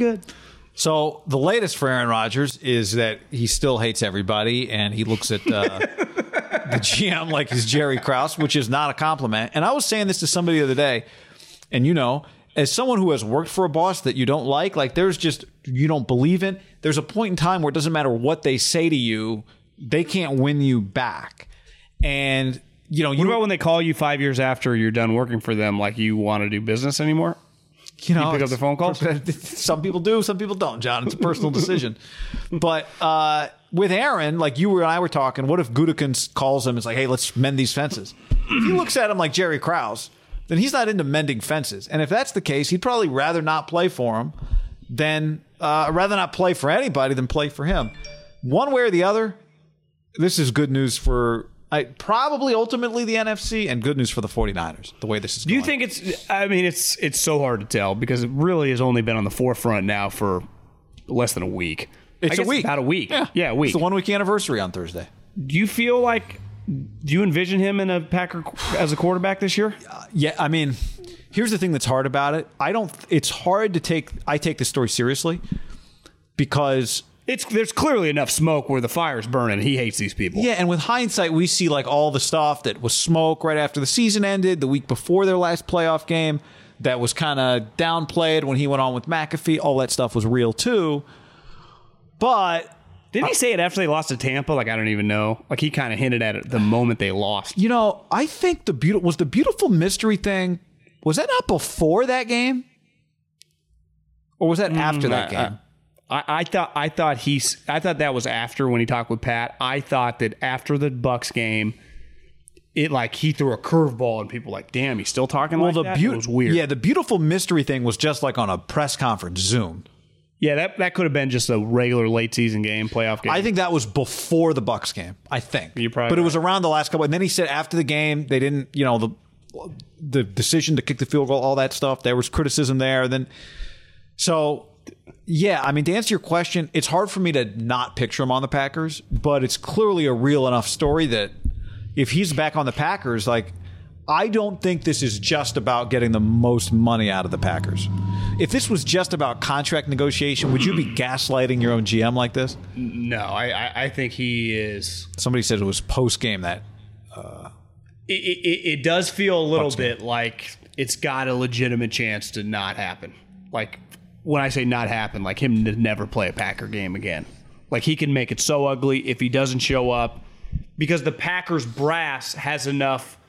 [SPEAKER 3] So, the latest for Aaron Rodgers is that he still hates everybody, and he looks at the GM like he's Jerry Krause, which is not a compliment. And I was saying this to somebody the other day, and as someone who has worked for a boss that you don't like there's just, you don't believe in, there's a point in time where it doesn't matter what they say to you, they can't win you back. And, what
[SPEAKER 4] about when they call you 5 years after you're done working for them, like you want to do business anymore? You pick up the phone calls?
[SPEAKER 3] Some people do, some people don't, John. It's a personal decision. But with Aaron, like you and I were talking, what if Gutekunst calls him and is like, hey, let's mend these fences? If he looks at him like Jerry Krause, then he's not into mending fences. And if that's the case, he'd probably rather not play for him rather not play for anybody than play for him. One way or the other, this is good news for probably ultimately the NFC and good news for the 49ers, the way this is going.
[SPEAKER 4] Do you think it's so hard to tell because it really has only been on the forefront now for less than a week.
[SPEAKER 3] It's a week.
[SPEAKER 4] About a week. Yeah, a week.
[SPEAKER 3] It's the 1 week anniversary on Thursday.
[SPEAKER 4] Do you feel like... Do you envision him in a Packer as a quarterback this year?
[SPEAKER 3] Yeah, I mean, here's the thing that's hard about it. It's hard to take. I take this story seriously because
[SPEAKER 4] there's clearly enough smoke where the fire's burning. He hates these people.
[SPEAKER 3] Yeah, and with hindsight, we see like all the stuff that was smoke right after the season ended, the week before their last playoff game, that was kind of downplayed when he went on with McAfee. All that stuff was real too, but.
[SPEAKER 4] Didn't he say it after they lost to Tampa? Like, I don't even know. Like, he kind of hinted at it the moment they lost.
[SPEAKER 3] I think the beautiful mystery thing, was that not before that game? Or was that after that game?
[SPEAKER 4] I thought that was after when he talked with Pat. I thought that after the Bucs game, he threw a curveball and people were like, damn, he's still talking like that? It was weird.
[SPEAKER 3] Yeah, the beautiful mystery thing was just like on a press conference Zoom.
[SPEAKER 4] Yeah, that could have been just a regular late season game, playoff game.
[SPEAKER 3] I think that was before the Bucks game. I think.
[SPEAKER 4] You're probably
[SPEAKER 3] but it was around the last couple. And then he said after the game, they didn't, the decision to kick the field goal, all that stuff. There was criticism there. And then, so yeah, I mean, to answer your question, it's hard for me to not picture him on the Packers, but it's clearly a real enough story that if he's back on the Packers, like, I don't think this is just about getting the most money out of the Packers. If this was just about contract negotiation, would you be gaslighting your own GM like this?
[SPEAKER 4] No, I think he is.
[SPEAKER 3] Somebody said it was post-game that...
[SPEAKER 4] It does feel a little bit like it's got a legitimate chance to not happen. Like, when I say not happen, like him to never play a Packer game again. Like, he can make it so ugly if he doesn't show up, because the Packers brass has enough...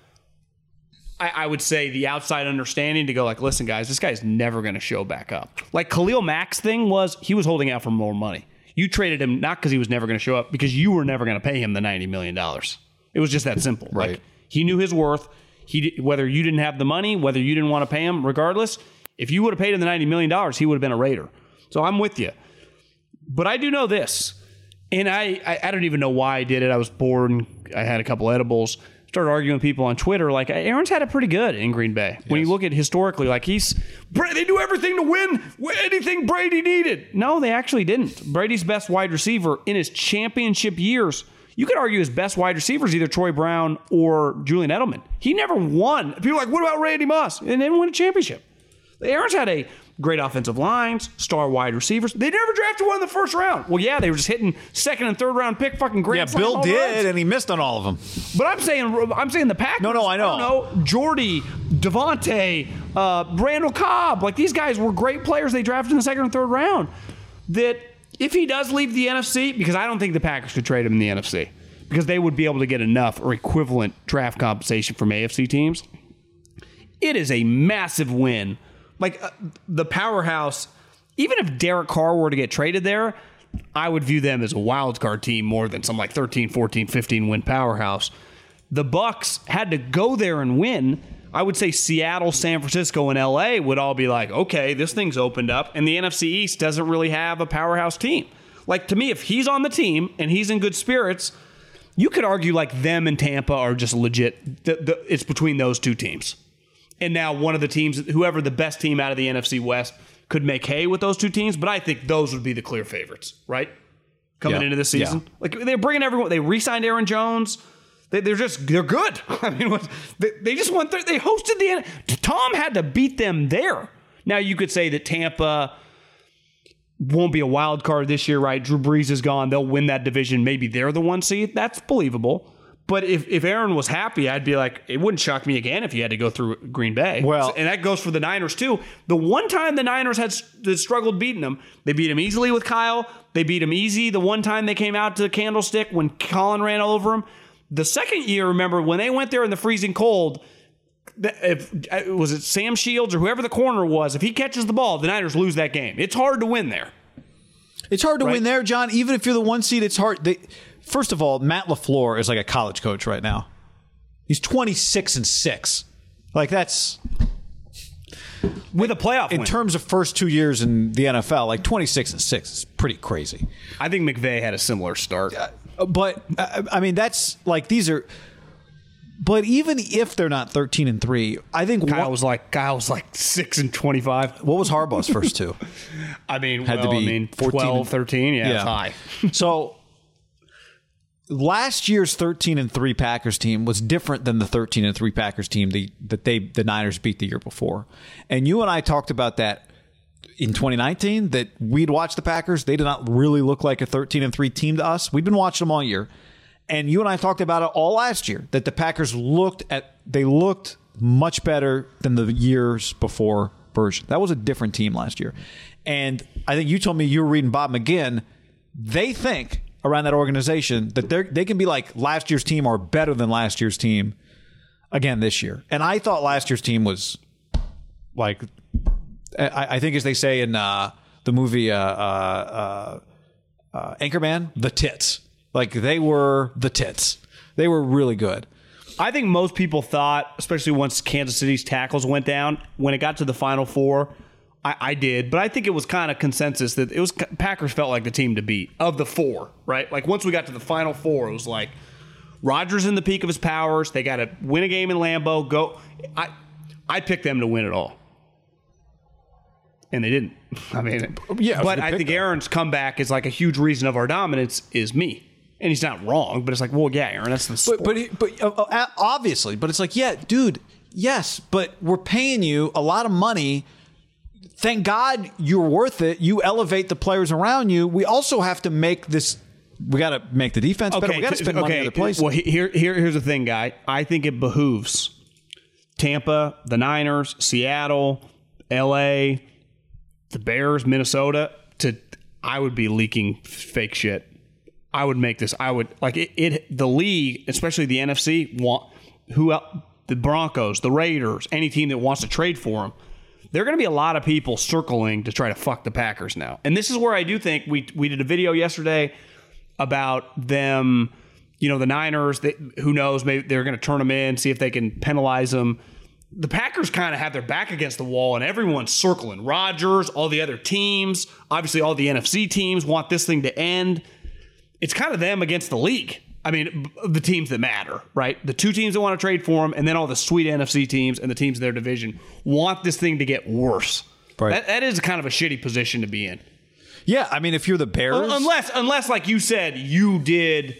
[SPEAKER 4] I would say the outside understanding to go like, listen, guys, this guy's never going to show back up. Like Khalil Mack's thing was he was holding out for more money. You traded him not because he was never going to show up, because you were never going to pay him the $90 million. It was just that simple.
[SPEAKER 3] Right.
[SPEAKER 4] Like, he knew his worth. Whether you didn't have the money, whether you didn't want to pay him, regardless, if you would have paid him the $90 million, he would have been a Raider. So I'm with you. But I do know this, and I don't even know why I did it. I was bored, and I had a couple edibles. Started arguing with people on Twitter, like, Aaron's had it pretty good in Green Bay. Yes. When you look at historically, like, they do everything to win anything Brady needed. No, they actually didn't. Brady's best wide receiver in his championship years, you could argue his best wide receiver is either Troy Brown or Julian Edelman. He never won. People are like, what about Randy Moss? And they didn't win a championship. Aaron's had a great offensive lines, star wide receivers. They never drafted one in the first round. Well, yeah, they were just hitting second and third round pick fucking grand slam.
[SPEAKER 3] Yeah, Bill did,
[SPEAKER 4] runs.
[SPEAKER 3] and he missed on all of them.
[SPEAKER 4] But I'm saying the Packers.
[SPEAKER 3] No, I know.
[SPEAKER 4] I don't know. Jordy, Devontae, Randall Cobb. Like, these guys were great players they drafted in the second and third round. That if he does leave the NFC, because I don't think the Packers could trade him in the NFC, because they would be able to get enough or equivalent draft compensation from AFC teams, it is a massive win. Like, the powerhouse, even if Derek Carr were to get traded there, I would view them as a wild card team more than some like 13, 14, 15 win powerhouse. The Bucs had to go there and win. I would say Seattle, San Francisco, and LA would all be like, okay, this thing's opened up, and the NFC East doesn't really have a powerhouse team. Like, to me, if he's on the team and he's in good spirits, you could argue like them and Tampa are just legit. It's between those two teams. And now one of the teams, whoever the best team out of the NFC West, could make hay with those two teams. But I think those would be the clear favorites, right? Coming into this season. Yeah. Like, they're bringing everyone. They re-signed Aaron Jones. They're good. I mean, they just won. They hosted the. Tom had to beat them there. Now, you could say that Tampa won't be a wild card this year, right? Drew Brees is gone. They'll win that division. Maybe they're the 1 seed. That's believable. But if Aaron was happy, I'd be like, it wouldn't shock me again if he had to go through Green Bay.
[SPEAKER 3] Well,
[SPEAKER 4] and that goes for the Niners, too. The one time the Niners had struggled beating them, they beat him easily with Kyle. They beat him easy the one time they came out to Candlestick when Colin ran all over him. The second year, remember, when they went there in the freezing cold, was it Sam Shields or whoever the corner was, if he catches the ball, the Niners lose that game. It's hard to win there.
[SPEAKER 3] It's hard to win there, John. Even if you're the 1 seed, it's hard. First of all, Matt LaFleur is like a college coach right now. He's 26-6. Like, that's
[SPEAKER 4] with a playoff win.
[SPEAKER 3] In terms of first 2 years in the NFL, like 26-6 is pretty crazy.
[SPEAKER 4] I think McVay had a similar start.
[SPEAKER 3] But I mean, that's like, these are. But even if they're not 13-3, I think
[SPEAKER 4] Kyle was like 6-25.
[SPEAKER 3] What was Harbaugh's first two?
[SPEAKER 4] I mean,
[SPEAKER 3] had to be
[SPEAKER 4] 12, 13. Yeah, it's high.
[SPEAKER 3] So last year's 13-3 Packers team was different than the 13-3 Packers team that the Niners beat the year before. And you and I talked about that in 2019, that we'd watch the Packers. They did not really look like a 13-3 team to us. We've been watching them all year. And you and I talked about it all last year, that the Packers looked much better than the years before version. That was a different team last year. And I think you told me you were reading Bob McGinn. They think around that organization that they can be like last year's team or better than last year's team again this year. And I thought last year's team was like, I think as they say in the movie Anchorman, the tits. Like, they were the tits. They were really good.
[SPEAKER 4] I think most people thought, especially once Kansas City's tackles went down, when it got to the Final Four, I did, but I think it was kind of consensus that it was Packers felt like the team to beat of the four, right? Like once we got to the final four, it was like Rodgers in the peak of his powers. They got to win a game in Lambeau. Go. I picked them to win it all, and they didn't. I mean,
[SPEAKER 3] yeah.
[SPEAKER 4] But I think Aaron's comeback is like a huge reason of our dominance is me. And he's not wrong, but it's like, well, yeah, Aaron, that's the sport.
[SPEAKER 3] But obviously, but it's like, yeah, dude, yes, but we're paying you a lot of money. Thank God you're worth it. You elevate the players around you. We also have to make this. We got to make the defense better. We got to spend money in other places.
[SPEAKER 4] Well, here's the thing, guy. I think it behooves Tampa, the Niners, Seattle, L.A., the Bears, Minnesota. I would be leaking fake shit. I would make this. I would like it. The league, especially the NFC, the Broncos, the Raiders, any team that wants to trade for them. There are going to be a lot of people circling to try to fuck the Packers now. And this is where I do think we did a video yesterday about them, the Niners, who knows, maybe they're going to turn them in, see if they can penalize them. The Packers kind of have their back against the wall, and everyone's circling. Rodgers, all the other teams, obviously all the NFC teams want this thing to end. It's kind of them against the league. I mean, the teams that matter, right? The two teams that want to trade for them, and then all the sweet NFC teams and the teams in their division want this thing to get worse. Right. That is kind of a shitty position to be in.
[SPEAKER 3] Yeah, I mean, if you're the Bears,
[SPEAKER 4] unless like you said, you did.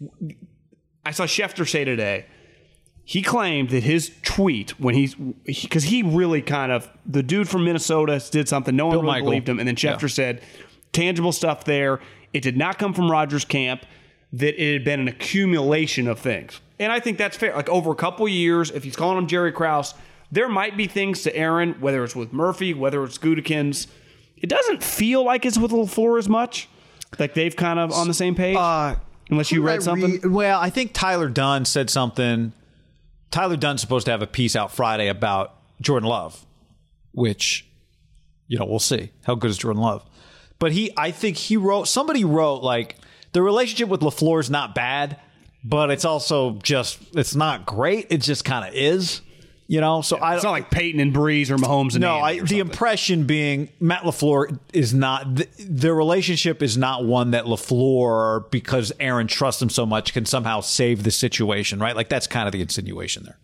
[SPEAKER 4] I saw Schefter say today. He claimed that his tweet because he really kind of the dude from Minnesota did something. No one really believed him, and then Schefter said tangible stuff there. It did not come from Rodgers' camp. That it had been an accumulation of things. And I think that's fair. Like over a couple years, if he's calling him Jerry Krause, there might be things to Aaron, whether it's with Murphy, whether it's Gutekunst. It doesn't feel like it's with LaFleur as much. Like they've kind of on the same page. Unless you read something.
[SPEAKER 3] Well, I think Tyler Dunn said something. Tyler Dunn's supposed to have a piece out Friday about Jordan Love, which, we'll see. How good is Jordan Love? But somebody wrote like, the relationship with LaFleur is not bad, but it's also it's not great. It just kind of is, So
[SPEAKER 4] it's not like Peyton and Breeze or Mahomes and Andy
[SPEAKER 3] the impression being Matt LaFleur is not their relationship is not one that LaFleur, because Aaron trusts him so much, can somehow save the situation, right? Like that's kind of the insinuation there.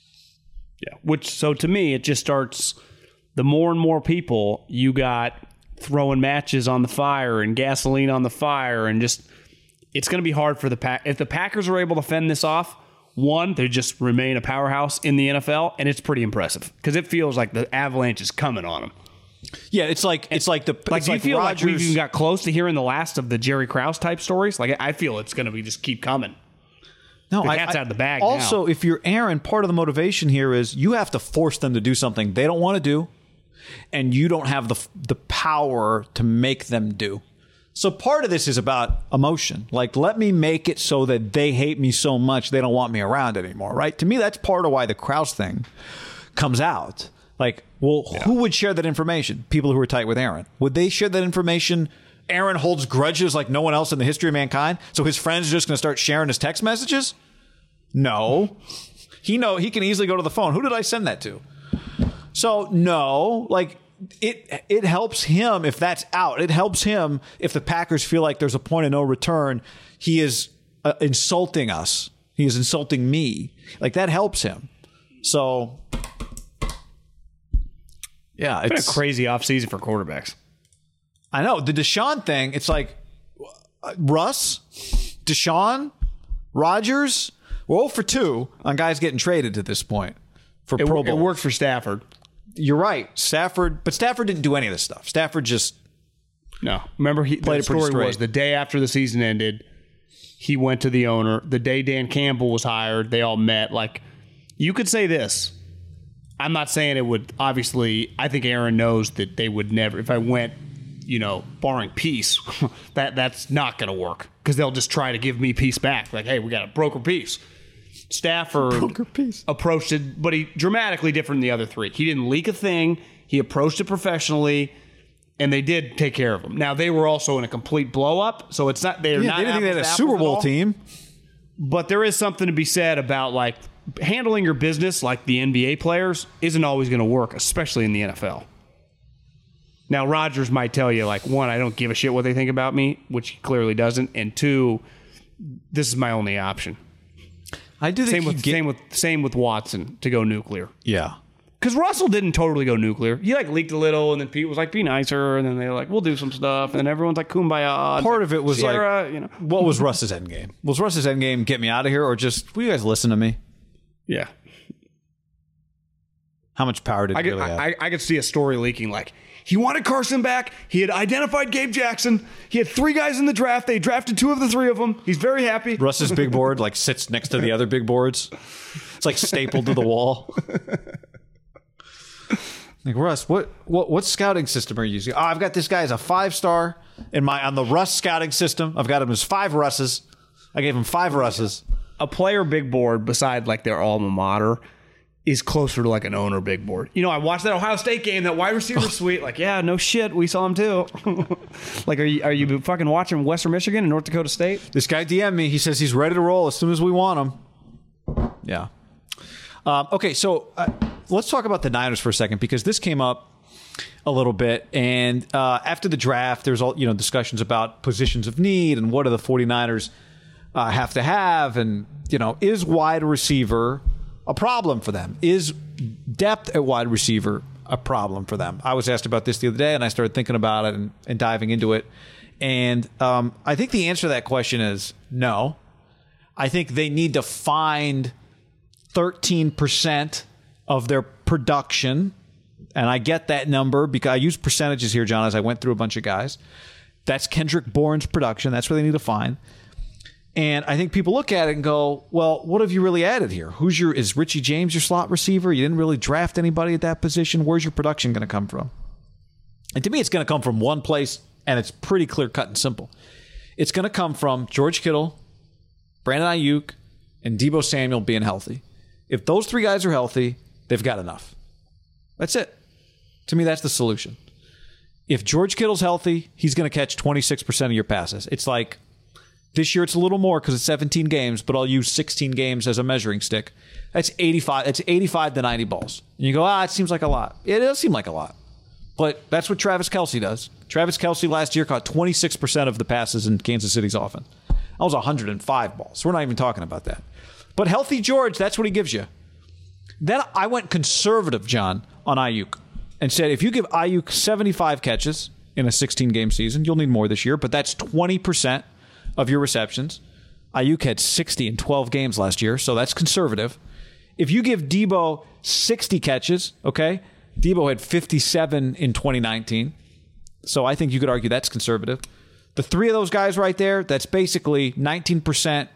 [SPEAKER 4] Yeah. So to me, it just starts. The more and more people you got throwing matches on the fire and gasoline on the fire, and just it's going to be hard for the Pack. If the Packers are able to fend this off, one, they just remain a powerhouse in the NFL, and it's pretty impressive because it feels like the avalanche is coming on them.
[SPEAKER 3] Yeah, it's like do you
[SPEAKER 4] feel
[SPEAKER 3] Rodgers,
[SPEAKER 4] like we've even got close to hearing the last of the Jerry Krause type stories? Like I feel it's going to be just keep coming.
[SPEAKER 3] No,
[SPEAKER 4] the cat's out of the bag.
[SPEAKER 3] Also,
[SPEAKER 4] now.
[SPEAKER 3] If you're Aaron, part of the motivation here is you have to force them to do something they don't want to do, and you don't have the power to make them do. So part of this is about emotion. Like, let me make it so that they hate me so much they don't want me around anymore, right? To me, that's part of why the Krause thing comes out. Like, who would share that information? People who are tight with Aaron. Would they share that information? Aaron holds grudges like no one else in the history of mankind, so his friends are just going to start sharing his text messages? No. He can easily go to the phone. Who did I send that to? So, no. Like, it helps him if that's out. It helps him if the Packers feel like there's a point of no return. He is insulting us. He is insulting me. Like, that helps him. So, yeah.
[SPEAKER 4] It's been a crazy offseason for quarterbacks.
[SPEAKER 3] I know. The Deshaun thing, it's like Russ, Deshaun, Rodgers, we're 0 for 2 on guys getting traded at this point for Pro Bowl.
[SPEAKER 4] It worked for Stafford.
[SPEAKER 3] You're right. Stafford didn't do any of this stuff. Stafford just
[SPEAKER 4] Remember,
[SPEAKER 3] played
[SPEAKER 4] the story was the day after the season ended, he went to the owner. The day Dan Campbell was hired, they all met. Like, you could say this. I'm not saying it would. Obviously, I think Aaron knows that they would never. If I went, barring peace, that's not going to work because they'll just try to give me peace back. Like, hey, we got a broker peace. Stafford approached it, but he dramatically different than the other three. He didn't leak a thing. He approached it professionally, and they did take care of him. Now, they were also in a complete blow-up, so it's not they're not.
[SPEAKER 3] They didn't think they had a Super Bowl team.
[SPEAKER 4] But there is something to be said about like handling your business like the NBA players isn't always going to work, especially in the NFL. Now, Rodgers might tell you, like, one, I don't give a shit what they think about me, which he clearly doesn't, and two, this is my only option.
[SPEAKER 3] I do think
[SPEAKER 4] same with Watson to go nuclear.
[SPEAKER 3] Yeah.
[SPEAKER 4] Because Russell didn't totally go nuclear. He like leaked a little, and then Pete was like, "Be nicer," and then they were like, "We'll do some stuff," and then everyone's like, "Kumbaya."
[SPEAKER 3] Part of it was
[SPEAKER 4] Sierra,
[SPEAKER 3] like, what was Russ's end game? Was Russ's end game get me out of here, or just will you guys listen to me?
[SPEAKER 4] Yeah.
[SPEAKER 3] How much power did he really have?
[SPEAKER 4] I could see a story leaking like he wanted Carson back. He had identified Gabe Jackson. He had 3 guys in the draft. They drafted 2 of the 3 of them. He's very happy.
[SPEAKER 3] Russ's big board like sits next to the other big boards. It's like stapled to the wall. Like, Russ, what scouting system are you using? Oh, I've got this guy as a 5-star on the Russ scouting system. I've got him as 5 Russes. I gave him 5 Russes.
[SPEAKER 4] A player big board beside like their alma mater is closer to like an owner big board. I watched that Ohio State game, that wide receiver suite. Like, yeah, no shit, we saw him too. Like, are you fucking watching Western Michigan and North Dakota State?
[SPEAKER 3] This guy DM'd me. He says he's ready to roll as soon as we want him. Yeah. Okay, so let's talk about the Niners for a second, because this came up a little bit. And after the draft, there's all discussions about positions of need and what do the 49ers have to have. And, is wide receiver a problem for them? Is depth at wide receiver a problem for them? I was asked about this the other day, and I started thinking about it and diving into it. And I think the answer to that question is no. I think they need to find 13% of their production. And I get that number because I use percentages here, John, as I went through a bunch of guys. That's Kendrick Bourne's production. That's what they need to find. And I think people look at it and go, well, what have you really added here? Is Richie James your slot receiver? You didn't really draft anybody at that position. Where's your production going to come from? And to me, it's going to come from one place, and it's pretty clear cut and simple. It's going to come from George Kittle, Brandon Ayuk, and Deebo Samuel being healthy. If those 3 guys are healthy, they've got enough. That's it. To me, that's the solution. If George Kittle's healthy, he's going to catch 26% of your passes. It's like, this year it's a little more because it's 17 games, but I'll use 16 games as a measuring stick. That's 85. It's 85 to 90 balls. And you go, it seems like a lot. It does seem like a lot. But that's what Travis Kelce does. Travis Kelce last year caught 26% of the passes in Kansas City's offense. That was 105 balls. So we're not even talking about that. But healthy George, that's what he gives you. Then I went conservative, John, on Ayuk and said, if you give Ayuk 75 catches in a 16-game season, you'll need more this year, but that's 20% of your receptions. Ayuk had 60 in 12 games last year, so that's conservative. If you give Deebo 60 catches, okay, Deebo had 57 in 2019, so I think you could argue that's conservative. The 3 of those guys right there, that's basically 19%, 25%,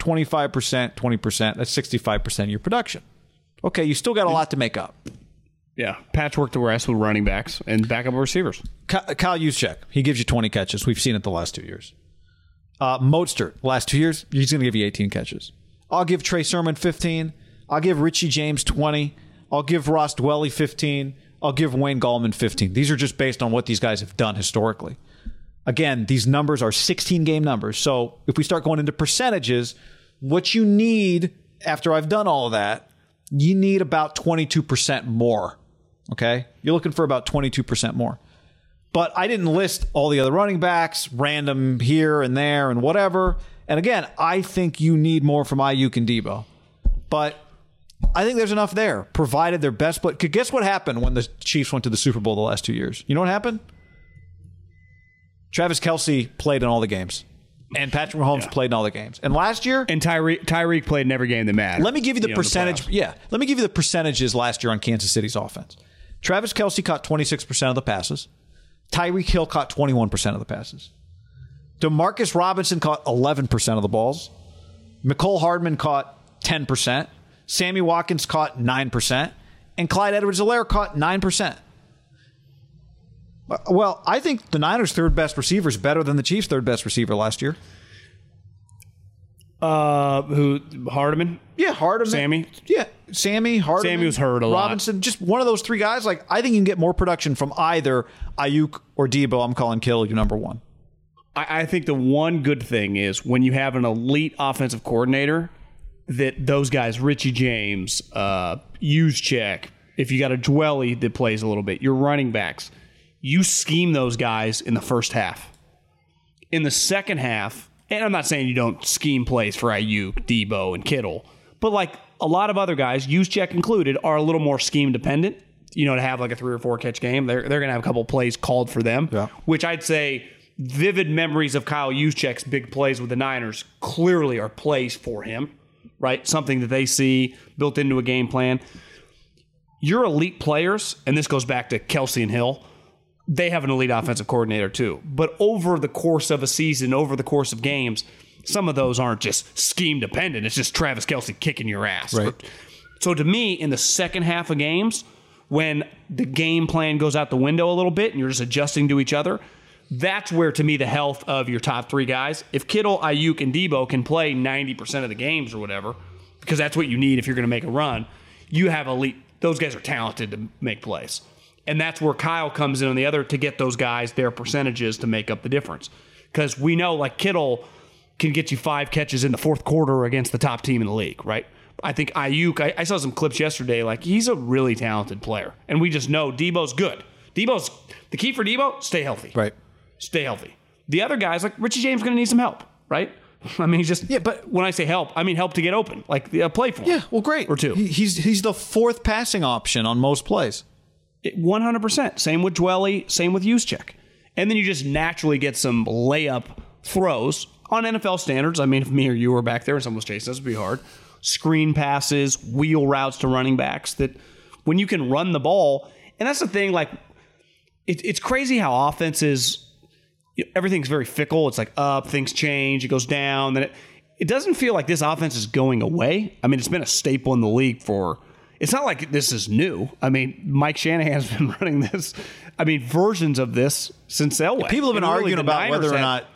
[SPEAKER 3] 20%. That's 65% of your production. Okay, you still got a lot to make up.
[SPEAKER 4] Yeah, patchwork the rest with running backs and backup receivers.
[SPEAKER 3] Kyle Juszczyk, he gives you 20 catches. We've seen it the last 2 years. Mostert, last 2 years, he's going to give you 18 catches. I'll give Trey Sermon 15. I'll give Richie James 20. I'll give Ross Dwelley 15. I'll give Wayne Gallman 15. These are just based on what these guys have done historically. Again, these numbers are 16-game numbers. So if we start going into percentages, what you need after I've done all of that, you need about 22% more. Okay? You're looking for about 22% more. But I didn't list all the other running backs, random here and there and whatever. And again, I think you need more from Ayuk and Deebo. But I think there's enough there, provided their best play. Guess what happened when the Chiefs went to the Super Bowl the last 2 years? You know what happened? Travis Kelce played in all the games. And Patrick Mahomes played in all the games. And last year...
[SPEAKER 4] And Tyreek played in every game that mattered.
[SPEAKER 3] Let me give you the percentage. Let me give you the percentages last year on Kansas City's offense. Travis Kelce caught 26% of the passes. Tyreek Hill caught 21% of the passes. DeMarcus Robinson caught 11% of the balls. Mecole Hardman caught 10%. Sammy Watkins caught 9%. And Clyde Edwards-Helaire caught 9%. Well, I think the Niners' third best receiver is better than the Chiefs' third best receiver last year.
[SPEAKER 4] Who? Hardman?
[SPEAKER 3] Yeah, Hardman.
[SPEAKER 4] Sammy?
[SPEAKER 3] Yeah, Sammy, Hardman.
[SPEAKER 4] Sammy was hurt a lot.
[SPEAKER 3] Robinson, just one of those 3 guys. Like, I think you can get more production from either Ayuk or Deebo. I'm calling Kittle your number 1.
[SPEAKER 4] I think the one good thing is when you have an elite offensive coordinator, that those guys, Richie James, Juszczyk, if you got a Dwelley that plays a little bit, your running backs, you scheme those guys in the first half. In the second half, and I'm not saying you don't scheme plays for Ayuk, Debo, and Kittle, but like a lot of other guys, Juszczyk included, are a little more scheme dependent. To have like a 3 or 4 catch game, they're going to have a couple plays called for them, which I'd say vivid memories of Kyle Juszczyk's big plays with the Niners clearly are plays for him, right? Something that they see built into a game plan. Your elite players, and this goes back to Kelsey and Hill, they have an elite offensive coordinator too. But over the course of a season, over the course of games, some of those aren't just scheme dependent. It's just Travis Kelce kicking your ass.
[SPEAKER 3] Right.
[SPEAKER 4] So to me, in the second half of games, when the game plan goes out the window a little bit and you're just adjusting to each other, that's where, to me, the health of your top 3 guys. If Kittle, Ayuk, and Debo can play 90% of the games or whatever, because that's what you need if you're going to make a run, you have elite. Those guys are talented to make plays. And that's where Kyle comes in on the other to get those guys their percentages to make up the difference. Because we know, like, Kittle can get you 5 catches in the fourth quarter against the top team in the league, right? I think Ayuk, I saw some clips yesterday, like, he's a really talented player. And we just know Debo's good. The key for Debo, stay healthy.
[SPEAKER 3] Right.
[SPEAKER 4] Stay healthy. The other guys, like Richie James, going to need some help, right? I mean, but when I say help, I mean help to get open, like play for him.
[SPEAKER 3] Yeah, well, great.
[SPEAKER 4] Or 2.
[SPEAKER 3] He's the 4th passing option on most plays.
[SPEAKER 4] 100%. Same with Dwelly, same with Juszczyk. And then you just naturally get some layup throws on NFL standards. I mean, if me or you were back there and someone was chasing us, it would be hard. Screen passes, wheel routes to running backs that when you can run the ball, and that's the thing, like, it's crazy how offenses, everything's very fickle. It's like up, things change, it goes down. Then it doesn't feel like this offense is going away. I mean, it's been a staple in the league it's not like this is new. I mean, Mike Shanahan's been running this, versions of this since Elway.
[SPEAKER 3] People have been arguing about whether or not,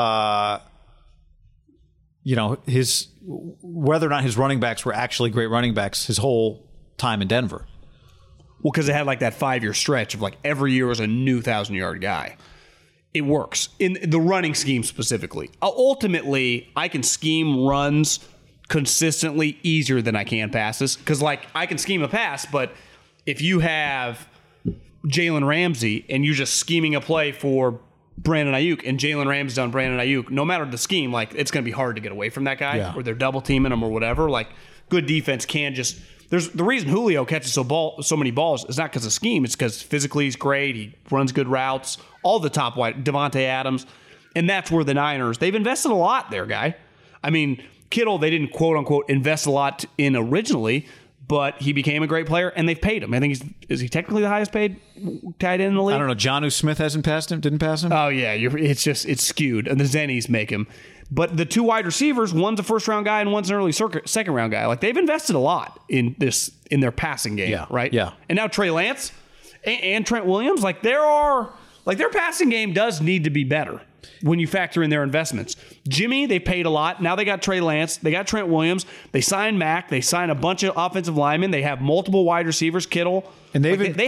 [SPEAKER 3] whether or not his running backs were actually great running backs his whole time in Denver.
[SPEAKER 4] Well, because it had like that 5-year stretch of like every year was a new 1,000-yard guy. It works in the running scheme specifically. Ultimately, I can scheme runs consistently easier than I can passes, because like I can scheme a pass, but if you have Jalen Ramsey and you're just scheming a play for Brandon Ayuk and Jalen Ramsey's on Brandon Ayuk, no matter the scheme, like it's going to be hard to get away from that guy, or they're double teaming him or whatever. Like good defense can just. There's the reason Julio catches so many balls is not because of scheme. It's because physically he's great. He runs good routes. All the top wide, Devontae Adams, and that's where the Niners, they've invested a lot there, guy. I mean, Kittle, they didn't quote unquote invest a lot in originally, but he became a great player, and they've paid him. I think is he technically the highest paid tight end in the league?
[SPEAKER 3] I don't know. Jonnu Smith didn't pass him.
[SPEAKER 4] Oh yeah, it's skewed, and the Zennies make him. But the 2 wide receivers, one's a first-round guy and one's an early second-round guy. Like, they've invested a lot in their passing game, right?
[SPEAKER 3] Yeah.
[SPEAKER 4] And now Trey Lance and Trent Williams, like, their passing game does need to be better when you factor in their investments. Jimmy, they paid a lot. Now they got Trey Lance. They got Trent Williams. They signed Mack. They signed a bunch of offensive linemen. They have multiple wide receivers, Kittle.
[SPEAKER 3] And
[SPEAKER 4] they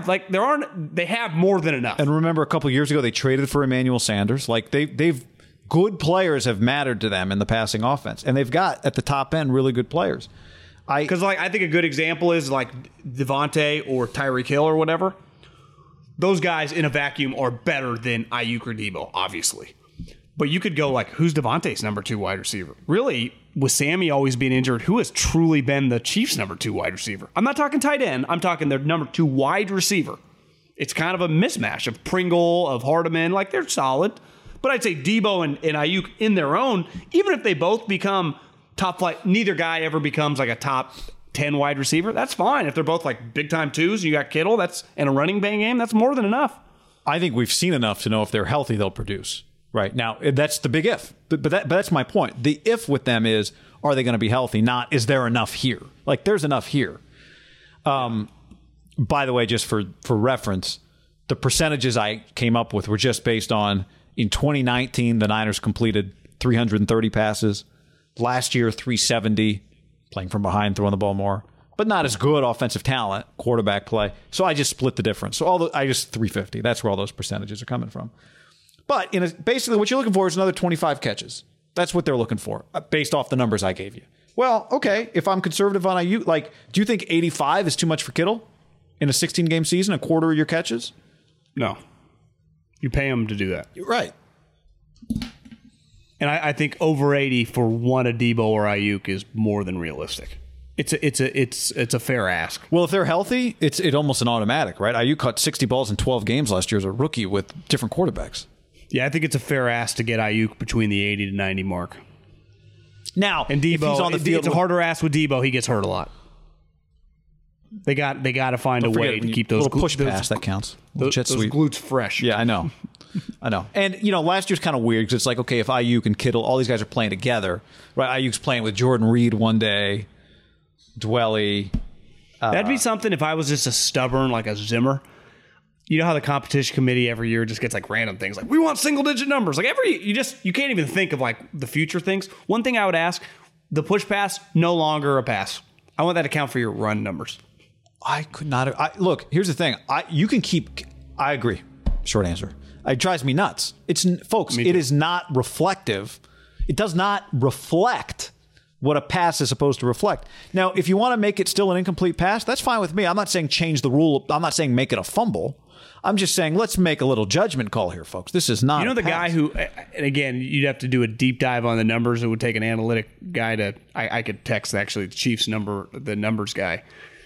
[SPEAKER 4] have more than enough.
[SPEAKER 3] And remember, a couple of years ago, they traded for Emmanuel Sanders. Like, they've good players have mattered to them in the passing offense, and they've got at the top end really good players.
[SPEAKER 4] Because I think a good example is like Devontae or Tyreek Hill or whatever. Those guys in a vacuum are better than Ayuk or Debo, obviously. But you could go like, who's Devontae's number 2 wide receiver? Really, with Sammy always being injured, who has truly been the Chiefs' number 2 wide receiver? I'm not talking tight end. I'm talking their number 2 wide receiver. It's kind of a mismatch of Pringle, of Hardeman. Like, they're solid. But I'd say Debo and Ayuk in their own, even if they both become top flight, neither guy ever becomes like a top 10 wide receiver. That's fine. If they're both like big time 2s and you got Kittle, and a running bang game, that's more than enough.
[SPEAKER 3] I think we've seen enough to know if they're healthy, they'll produce. Right now, that's the big if. But that's my point. The if with them is, are they going to be healthy? Not, is there enough here? Like, there's enough here. By the way, just for reference, the percentages I came up with were just based on, in 2019, the Niners completed 330 passes. Last year, 370, playing from behind, throwing the ball more. But not as good offensive talent, quarterback play. So I just split the difference. So I just 350. That's where all those percentages are coming from. But basically, what you're looking for is another 25 catches. That's what they're looking for, based off the numbers I gave you. Well, okay, if I'm conservative on Ayuk, like, do you think 85 is too much for Kittle in a 16-game season, a quarter of your catches?
[SPEAKER 4] No. You pay him to do that.
[SPEAKER 3] Right.
[SPEAKER 4] And I think over 80 for one Adebo or Ayuk is more than realistic. It's a fair ask.
[SPEAKER 3] Well, if they're healthy, it's almost an automatic, right? Ayuk caught 60 balls in 12 games last year as a rookie with different quarterbacks.
[SPEAKER 4] Yeah, I think it's a fair ask to get Ayuk between the 80 to 90 mark.
[SPEAKER 3] Now,
[SPEAKER 4] and Debo,
[SPEAKER 3] if he's on the field,
[SPEAKER 4] it's a harder ask with Debo. He gets hurt a lot. They got to find a way to keep those
[SPEAKER 3] little push pass that counts.
[SPEAKER 4] Those glutes fresh.
[SPEAKER 3] Yeah, I know. And last year's kind of weird because it's like, okay, if Ayuk and Kittle, all these guys are playing together, right? Ayuk's playing with Jordan Reed one day, Dwelly.
[SPEAKER 4] That'd be something if I was just a stubborn like a Zimmer. You know how the competition committee every year just gets like random things like we want single digit numbers. Like you can't even think of like the future things. One thing I would ask, the push pass no longer a pass. I want that to count for your run numbers.
[SPEAKER 3] I could not. Look, here's the thing. You can keep. I agree. Short answer. It drives me nuts. Folks. It is not reflective. It does not reflect what a pass is supposed to reflect. Now, if you want to make it still an incomplete pass, that's fine with me. I'm not saying change the rule. I'm not saying make it a fumble. I'm just saying let's make a little judgment call here, folks. This is not.
[SPEAKER 4] The guy who, and again, you'd have to do a deep dive on the numbers. It would take an analytic guy to. I could text actually the Chiefs the numbers guy.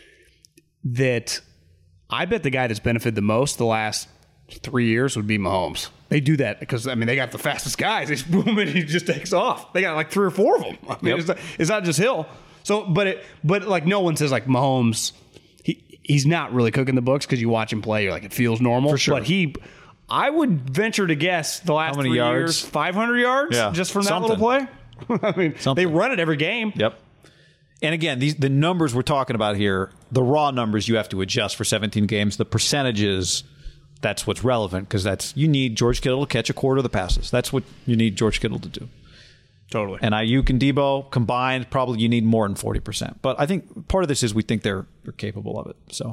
[SPEAKER 4] That I bet the guy that's benefited the most the last 3 years would be Mahomes. They do that because, they got the fastest guys. They boom and he just takes off. They got like 3 or 4 of them. It's not just Hill. So, but like no one says like Mahomes, he's not really cooking the books because you watch him play. You're like, it feels normal.
[SPEAKER 3] For sure.
[SPEAKER 4] But I would venture to guess the last 3 years, 500 yards just from that little play. They run it every game.
[SPEAKER 3] Yep. And again, the numbers we're talking about here, the raw numbers you have to adjust for 17 games. The percentages, that's what's relevant because you need George Kittle to catch a quarter of the passes. That's what you need George Kittle to do.
[SPEAKER 4] Totally.
[SPEAKER 3] And Ayuk and Debo combined, probably you need more than 40%. But I think part of this is we think they're capable of it. So,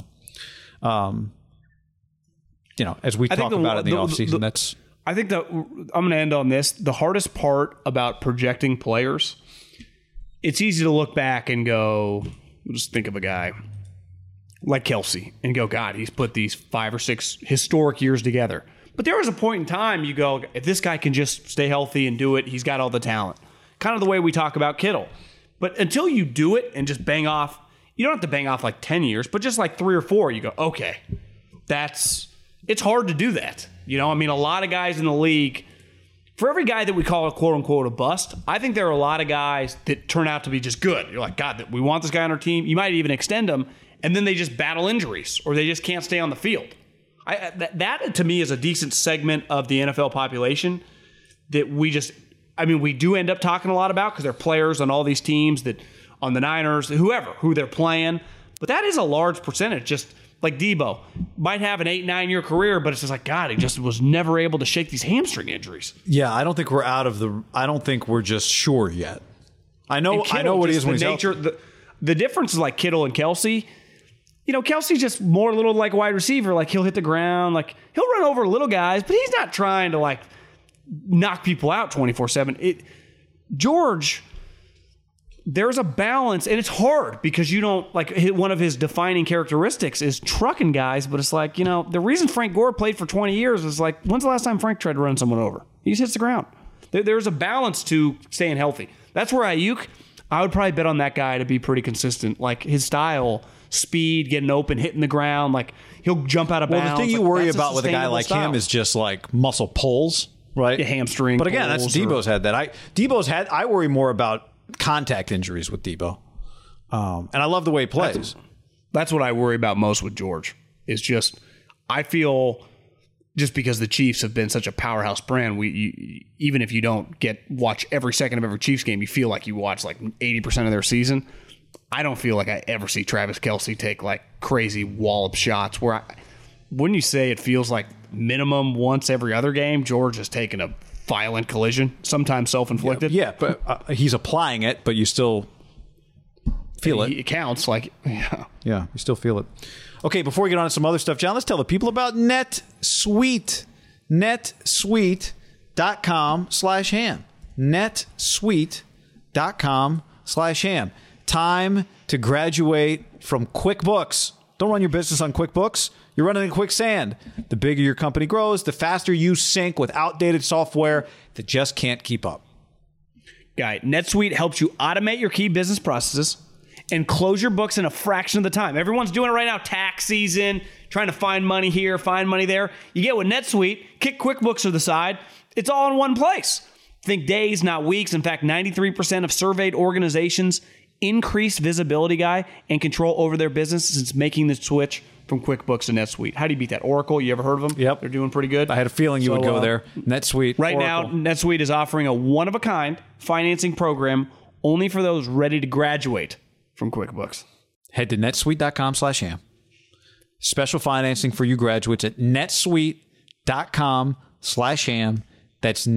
[SPEAKER 3] as we talk about it in the offseason, that's...
[SPEAKER 4] I think that I'm going to end on this. The hardest part about projecting players... It's easy to look back and go, just think of a guy like Kelsey and go, God, he's put these 5 or 6 historic years together. But there was a point in time you go, if this guy can just stay healthy and do it, he's got all the talent. Kind of the way we talk about Kittle. But until you do it and just bang off, you don't have to bang off like 10 years, but just like 3 or 4, you go, okay, it's hard to do that. A lot of guys in the league, for every guy that we call a quote-unquote a bust, I think there are a lot of guys that turn out to be just good. You're like, God, we want this guy on our team. You might even extend them, and then they just battle injuries, or they just can't stay on the field. That to me, is a decent segment of the NFL population that we do end up talking a lot about because they're players on all these teams, that on the Niners, who they're playing. But that is a large percentage, just like Debo. Might have an 8-9 year career, but it's just like, God, he just was never able to shake these hamstring injuries.
[SPEAKER 3] Yeah, I don't think we're I don't think we're just sure yet. I know what he is when he's out.
[SPEAKER 4] The difference is like Kittle and Kelsey. Kelsey's just more a little like a wide receiver. Like he'll hit the ground, like he'll run over little guys, but he's not trying to like knock people out 24/7. George, there's a balance, and it's hard because you don't like one of his defining characteristics is trucking guys, but it's like, the reason Frank Gore played for 20 years is like, when's the last time Frank tried to run someone over? He just hits the ground. There's a balance to staying healthy. That's where Ayuk, I would probably bet on that guy to be pretty consistent. Like his style, speed, getting open, hitting the ground, like he'll jump out of bounds.
[SPEAKER 3] Well, the thing you worry about with a guy like him is just like muscle pulls, right?
[SPEAKER 4] Yeah, hamstring.
[SPEAKER 3] But again, that's Debo's had that. I worry more about contact injuries with Debo. And I love the way he plays.
[SPEAKER 4] That's what I worry about most with George. Is just, I feel, just because the Chiefs have been such a powerhouse brand, even if you don't watch every second of every Chiefs game, you feel like you watch like 80% of their season. I don't feel like I ever see Travis Kelce take like crazy wallop shots where wouldn't you say it feels like minimum once every other game, George has taken a violent collision, sometimes self-inflicted.
[SPEAKER 3] Yeah, but he's applying it, but you still feel it.
[SPEAKER 4] It counts. Like,
[SPEAKER 3] yeah, you still feel it. Okay, before we get on to some other stuff, John, let's tell the people about NetSuite. NetSuite.com/ham. NetSuite.com/ham. Time to graduate from QuickBooks. Don't run your business on QuickBooks. You're running in quicksand. The bigger your company grows, the faster you sync with outdated software that just can't keep up.
[SPEAKER 4] Guy, NetSuite helps you automate your key business processes and close your books in a fraction of the time. Everyone's doing it right now. Tax season, trying to find money here, find money there. You get with NetSuite, kick QuickBooks to the side. It's all in one place. Think days, not weeks. In fact, 93% of surveyed organizations increased visibility, Guy, and control over their business since making the switch from QuickBooks to NetSuite. How do you beat that? Oracle, you ever heard of them?
[SPEAKER 3] Yep.
[SPEAKER 4] They're doing pretty good.
[SPEAKER 3] I had a feeling you would go there. NetSuite.
[SPEAKER 4] Right
[SPEAKER 3] Oracle.
[SPEAKER 4] now, NetSuite is offering a one-of-a-kind financing program only for those ready to graduate from QuickBooks.
[SPEAKER 3] Head to netsuite.com/ham. Special financing for you graduates at netsuite.com/ham. That's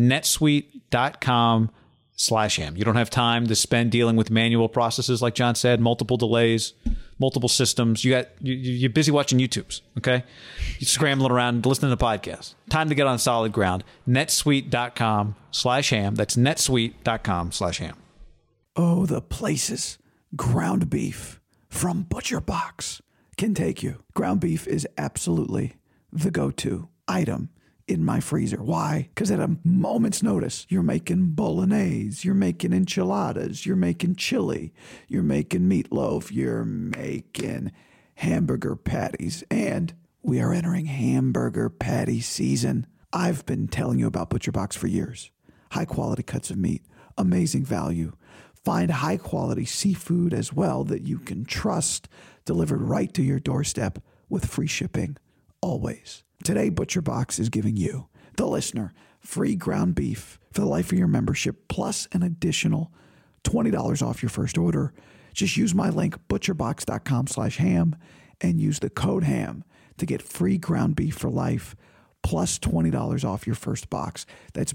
[SPEAKER 3] netsuite.com/ham. You don't have time to spend dealing with manual processes, like John said, multiple delays, multiple systems. You're busy watching YouTubes, okay? You're scrambling around, listening to podcasts. Time to get on solid ground. netsuite.com/ham. That's netsuite.com/ham.
[SPEAKER 5] Oh, the places ground beef from Butcher Box can take you. Ground beef is absolutely the go-to item in my freezer. Why? Because at a moment's notice, you're making bolognese, you're making enchiladas, you're making chili, you're making meatloaf, you're making hamburger patties, and we are entering hamburger patty season. I've been telling you about Butcher Box for years. High quality cuts of meat, amazing value. Find high quality seafood as well that you can trust, delivered right to your doorstep with free shipping, always. Today, Butcher Box is giving you, the listener, free ground beef for the life of your membership, plus an additional $20 off your first order. Just use my link, butcherbox.com/ham, and use the code HAM to get free ground beef for life, plus $20 off your first box. That's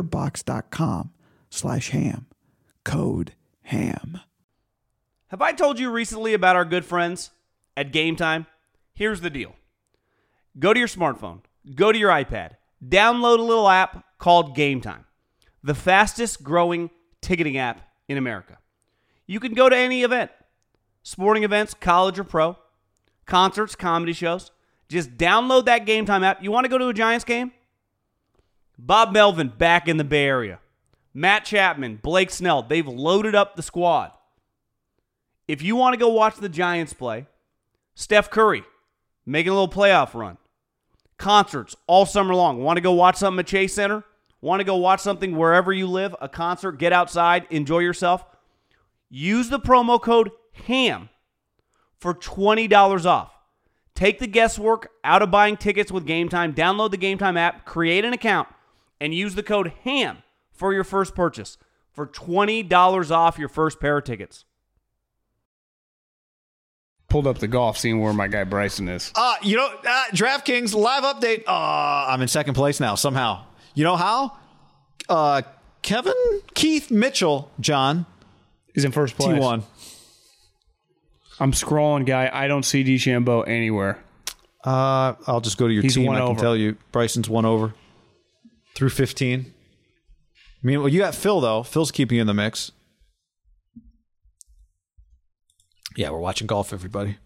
[SPEAKER 5] butcherbox.com/ham. Code HAM.
[SPEAKER 6] Have I told you recently about our good friends at Game Time? Here's the deal. Go to your smartphone, go to your iPad, download a little app called Game Time, the fastest growing ticketing app in America. You can go to any event, sporting events, college or pro, concerts, comedy shows. Just download that Game Time app. You want to go to a Giants game? Bob Melvin back in the Bay Area. Matt Chapman, Blake Snell, they've loaded up the squad. If you want to go watch the Giants play, Steph Curry making a little playoff run. Concerts all summer long. Want to go watch something at Chase Center? Want to go watch something wherever you live? A concert, get outside, enjoy yourself? Use the promo code HAM for $20 off. Take the guesswork out of buying tickets with Game Time. Download the Game Time app, create an account, and use the code HAM for your first purchase for $20 off your first pair of tickets.
[SPEAKER 4] Pulled up the golf, seeing where my guy Bryson is.
[SPEAKER 3] DraftKings live update. I'm in second place now somehow. You know how? Keith Mitchell, John,
[SPEAKER 4] He's in first place.
[SPEAKER 3] T1.
[SPEAKER 4] I'm scrolling, Guy. I don't see DeChambeau anywhere.
[SPEAKER 3] I'll just go to your
[SPEAKER 4] He's
[SPEAKER 3] team.
[SPEAKER 4] one
[SPEAKER 3] I can
[SPEAKER 4] over.
[SPEAKER 3] tell you, Bryson's one over through 15. I mean, well, you got Phil though. Phil's keeping you in the mix. Yeah, we're watching golf, everybody.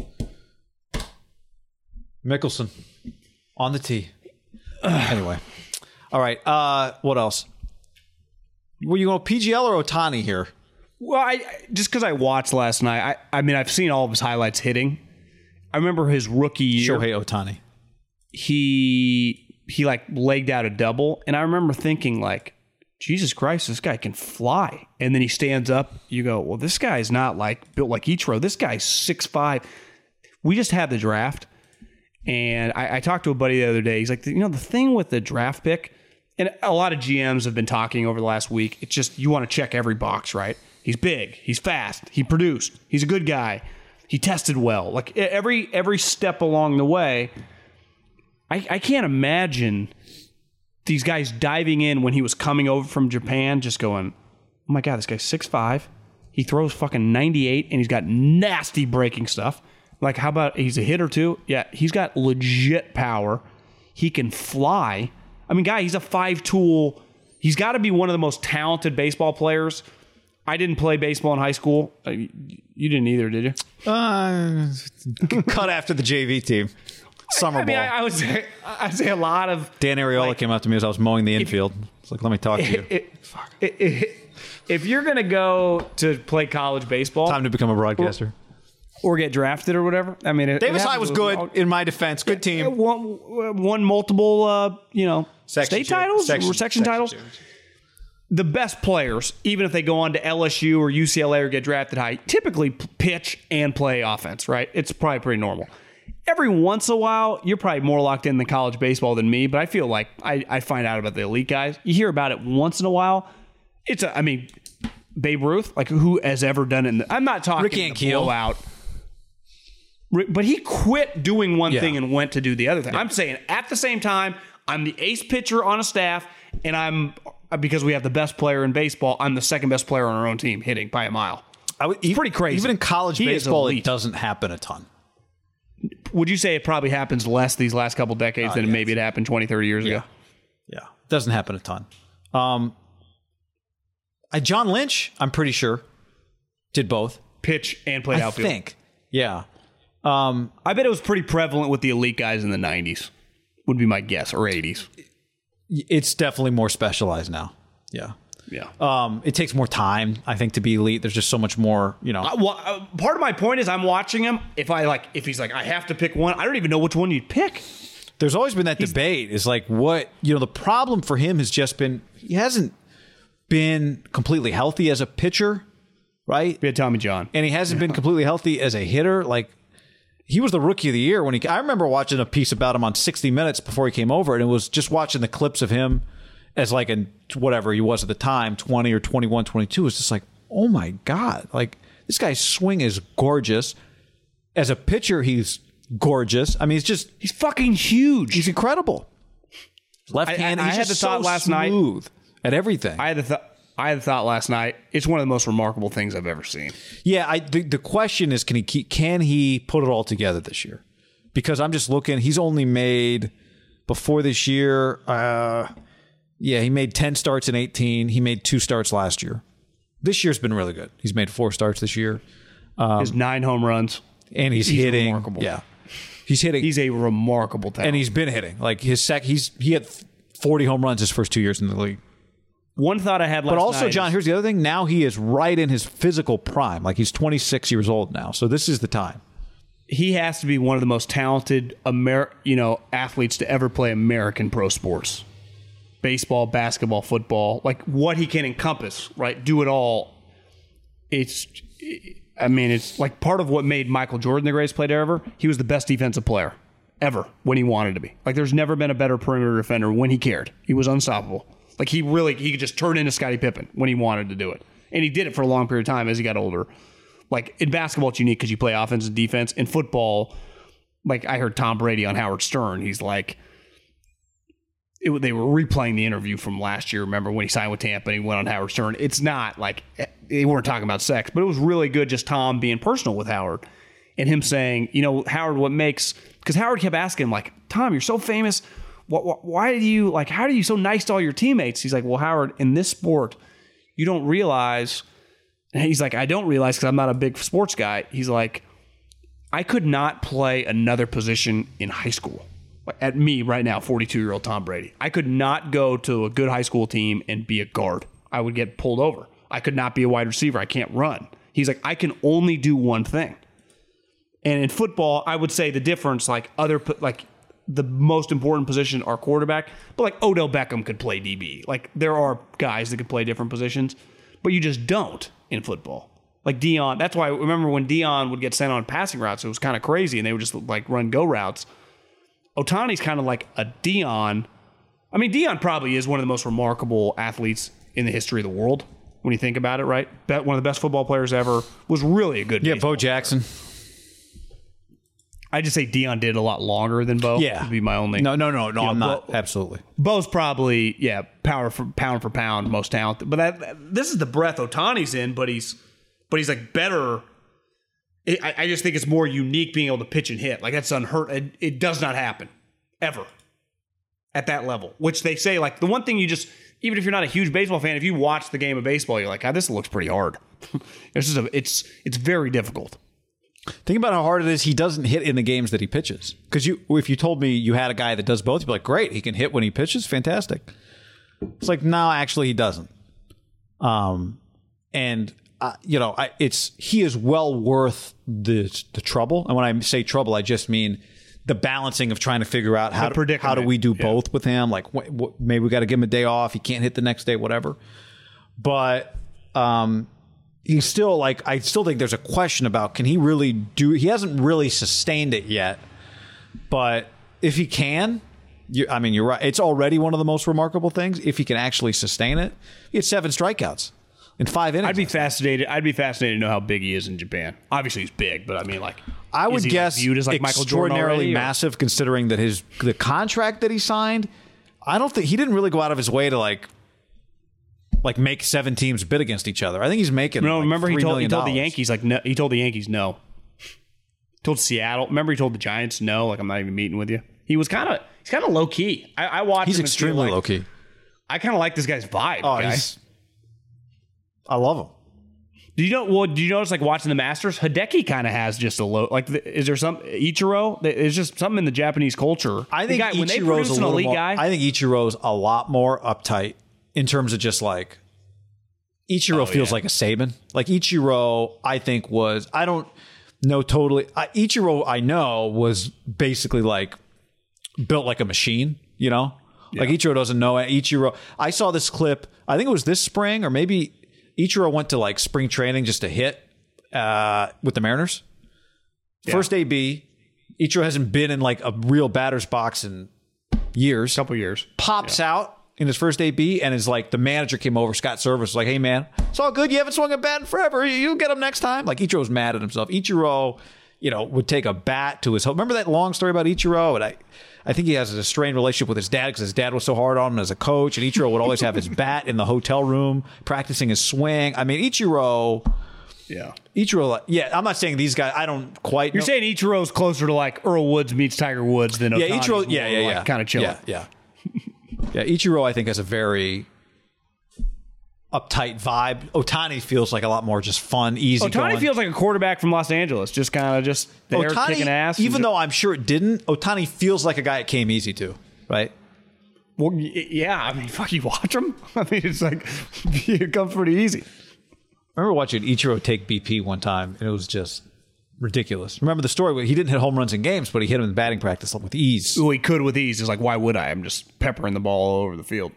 [SPEAKER 3] Mickelson on the tee. Anyway, all right. What else? Were you going PGL or Ohtani here?
[SPEAKER 4] Well, just because I watched last night, I mean, I've seen all of his highlights hitting. I remember his rookie year.
[SPEAKER 3] Shohei Ohtani.
[SPEAKER 4] He like legged out a double, and I remember thinking like, Jesus Christ, this guy can fly. And then he stands up. You go, well, this guy's not like built like Ichiro. This guy's 6'5". We just had the draft, and I talked to a buddy the other day. He's like, the thing with the draft pick, and a lot of GMs have been talking over the last week. It's just you want to check every box, right? He's big. He's fast. He produced. He's a good guy. He tested well. Like every step along the way, I can't imagine these guys diving in when he was coming over from Japan, just going, oh my God, this guy's 6'5". He throws fucking 98, and he's got nasty breaking stuff. Like, how about he's a hitter too? Yeah, he's got legit power. He can fly. I mean, guy, he's a 5-tool. He's got to be one of the most talented baseball players I didn't play baseball in high school. You didn't either, did you?
[SPEAKER 3] Cut after the JV team. Summer ball.
[SPEAKER 4] I would say a lot of
[SPEAKER 3] Dan Ariola came up to me as I was mowing the infield. It's like, let me talk to you.
[SPEAKER 4] If you're going to go to play college baseball,
[SPEAKER 3] Time to become a broadcaster.
[SPEAKER 4] or get drafted or whatever. I mean,
[SPEAKER 3] Davis High was good in my defense. Good team.
[SPEAKER 4] Won multiple, state titles or section titles. The best players, even if they go on to LSU or UCLA or get drafted high, typically pitch and play offense, right? It's probably pretty normal. Every once in a while, you're probably more locked in college baseball than me, but I feel like I find out about the elite guys. You hear about it once in a while. Babe Ruth, like who has ever done it? I'm not talking
[SPEAKER 3] Ricky Ankiel.
[SPEAKER 4] Blowout. But he quit doing one thing and went to do the other thing. Yeah. I'm saying at the same time, I'm the ace pitcher on a staff, and because we have the best player in baseball, I'm the second best player on our own team hitting by a mile. It's pretty crazy.
[SPEAKER 3] Even in college baseball, it doesn't happen a ton.
[SPEAKER 4] Would you say it probably happens less these last couple decades than maybe it happened 20, 30 years ago?
[SPEAKER 3] Yeah. It doesn't happen a ton. John Lynch, I'm pretty sure, did both.
[SPEAKER 4] Pitch and played outfield.
[SPEAKER 3] I think. Yeah.
[SPEAKER 4] I bet it was pretty prevalent with the elite guys in the 90s, would be my guess, or 80s.
[SPEAKER 3] It's definitely more specialized now. Yeah.
[SPEAKER 4] Yeah.
[SPEAKER 3] It takes more time, I think, to be elite. There's just so much more,
[SPEAKER 4] part of my point is I'm watching him. If he's like, I have to pick one, I don't even know which one you'd pick.
[SPEAKER 3] There's always been that debate. Is like what, the problem for him has just been, he hasn't been completely healthy as a pitcher, right?
[SPEAKER 4] We had Tommy John.
[SPEAKER 3] And he hasn't been completely healthy as a hitter. Like, he was the rookie of the year when I remember watching a piece about him on 60 Minutes before he came over, and it was just watching the clips of him as like whatever he was at the time, 20 or 21, 22. It was just like, oh my God. Like, this guy's swing is gorgeous. As a pitcher, he's gorgeous. I mean, he's fucking huge. He's incredible. Left-handed.
[SPEAKER 4] I had the thought last night
[SPEAKER 3] at everything.
[SPEAKER 4] I had the thought last night. It's one of the most remarkable things I've ever seen.
[SPEAKER 3] Yeah, the question is, can he put it all together this year? Because I'm just looking. He's only made before this year. He made 10 starts in 18. He made 2 starts last year. This year's been really good. He's made 4 starts this year.
[SPEAKER 4] His 9 home runs,
[SPEAKER 3] and he's hitting.
[SPEAKER 4] Remarkable.
[SPEAKER 3] Yeah, he's hitting.
[SPEAKER 4] He's a remarkable talent,
[SPEAKER 3] and he's been hitting. Like he had 40 home runs his first 2 years in the league.
[SPEAKER 4] One thought I had last night.
[SPEAKER 3] But also, John, here's the other thing. Now he is right in his physical prime. Like, he's 26 years old now. So this is the time.
[SPEAKER 4] He has to be one of the most talented athletes to ever play American pro sports. Baseball, basketball, football. Like, what he can encompass, right? Do it all. It's like part of what made Michael Jordan the greatest player ever. He was the best defensive player ever when he wanted to be. Like, there's never been a better perimeter defender when he cared. He was unstoppable. Like, he could just turn into Scottie Pippen when he wanted to do it. And he did it for a long period of time as he got older. Like, in basketball, it's unique because you play offense and defense. In football, like, I heard Tom Brady on Howard Stern. He's like, they were replaying the interview from last year. Remember when he signed with Tampa and he went on Howard Stern? It's not like they weren't talking about sex, but it was really good just Tom being personal with Howard and him saying, Howard, because Howard kept asking him, like, Tom, you're so famous. Why do you, like, how are you so nice to all your teammates? He's like, well, Howard, in this sport, you don't realize, and he's like, I don't realize because I'm not a big sports guy. He's like, I could not play another position in high school. At me right now, 42-year-old Tom Brady. I could not go to a good high school team and be a guard. I would get pulled over. I could not be a wide receiver. I can't run. He's like, I can only do one thing. And in football, I would say the difference, the most important position are quarterback, but like Odell Beckham could play DB. Like, there are guys that could play different positions, but you just don't in football. Like Deion, that's why I remember when Deion would get sent on passing routes, it was kind of crazy, and they would just like run go routes. Otani's kind of like a Deion. I mean, Deion probably is one of the most remarkable athletes in the history of the world when you think about it, right? One of the best football players ever, was really a good
[SPEAKER 3] Bo Jackson.
[SPEAKER 4] I just say Deion did a lot longer than Bo.
[SPEAKER 3] Yeah.
[SPEAKER 4] Would be my only.
[SPEAKER 3] No, I'm not. Absolutely.
[SPEAKER 4] Bo's probably, pound for pound, most talented. But this is the breath Otani's in, but he's like better. I just think it's more unique being able to pitch and hit. Like, that's unheard. It does not happen. Ever. at that level, which they say, like, the one thing you just, even if you're not a huge baseball fan, if you watch the game of baseball, you're like, this looks pretty hard. It's very difficult.
[SPEAKER 3] Think about how hard it is. He doesn't hit in the games that he pitches. Because if you told me you had a guy that does both, you'd be like, great, he can hit when he pitches, fantastic. It's like, no, actually, he doesn't. He is well worth the trouble. And when I say trouble, I just mean the balancing of trying to figure out how do we do both with him. Like, maybe we got to give him a day off. He can't hit the next day, whatever. But he's still like, I still think there's a question about, can he really do? He hasn't really sustained it yet. But if he can, you're right. It's already one of the most remarkable things. If he can actually sustain it, he had 7 strikeouts in 5 innings.
[SPEAKER 4] I'd be fascinated to know how big he is in Japan. Obviously, he's big, but I mean, like,
[SPEAKER 3] I would guess
[SPEAKER 4] viewed as like Michael Jordan already,
[SPEAKER 3] massive, considering that the contract that he signed. I don't think he didn't really go out of his way to like make 7 teams bid against each other. I think he's making. No,
[SPEAKER 4] remember he told the Yankees no. He told the Yankees no. Told Seattle. Remember he told the Giants no. Like, I'm not even meeting with you. He's kind of low key. I watched.
[SPEAKER 3] He's
[SPEAKER 4] him
[SPEAKER 3] extremely low key.
[SPEAKER 4] I kind of like this guy's vibe.
[SPEAKER 3] Oh, I love him.
[SPEAKER 4] Do you notice, like, watching the Masters, Hideki kind of has just a low, like, is there some Ichiro? There's just something in the Japanese culture.
[SPEAKER 3] I think
[SPEAKER 4] when they produce an elite guy,
[SPEAKER 3] I think Ichiro's a lot more uptight in terms of just like Ichiro feels like a Saban. Like, Ichiro, I think I don't know totally. Ichiro, I know, was basically like built like a machine. You know, like Ichiro doesn't know it. Ichiro, I saw this clip. I think it was this spring, or maybe Ichiro went to like spring training just to hit with the Mariners. First AB. Ichiro hasn't been in like a real batter's box in years.
[SPEAKER 4] Couple years.
[SPEAKER 3] Pops out in his first AB, and is like, the manager came over, Scott Service, like, hey man, it's all good. You haven't swung a bat in forever. You'll get him next time. Like, Ichiro's mad at himself. Ichiro, would take a bat to his home. Remember that long story about Ichiro? And I think he has a strained relationship with his dad because his dad was so hard on him as a coach, and Ichiro would always have his bat in the hotel room practicing his swing. I mean, Ichiro, I'm not saying these guys, I don't quite know.
[SPEAKER 4] You're saying Ichiro's closer to like Earl Woods meets Tiger Woods than Ohtani.
[SPEAKER 3] Ichiro,
[SPEAKER 4] kind of chilling.
[SPEAKER 3] Yeah. Ichiro, I think, has a very uptight vibe. Ohtani feels like a lot more just fun, easy.
[SPEAKER 4] Ohtani feels like a quarterback from Los Angeles, just kind of just there kicking ass.
[SPEAKER 3] Even though I'm sure it didn't, Ohtani feels like a guy it came easy to, right?
[SPEAKER 4] Well, yeah. I mean, fuck, you watch him. I mean, it's like it comes pretty easy.
[SPEAKER 3] I remember watching Ichiro take BP one time, and it was just ridiculous. Remember the story where he didn't hit home runs in games, but he hit them in batting practice with ease.
[SPEAKER 4] Well, he could with ease. It's like, why would I? I'm just peppering the ball all over the field.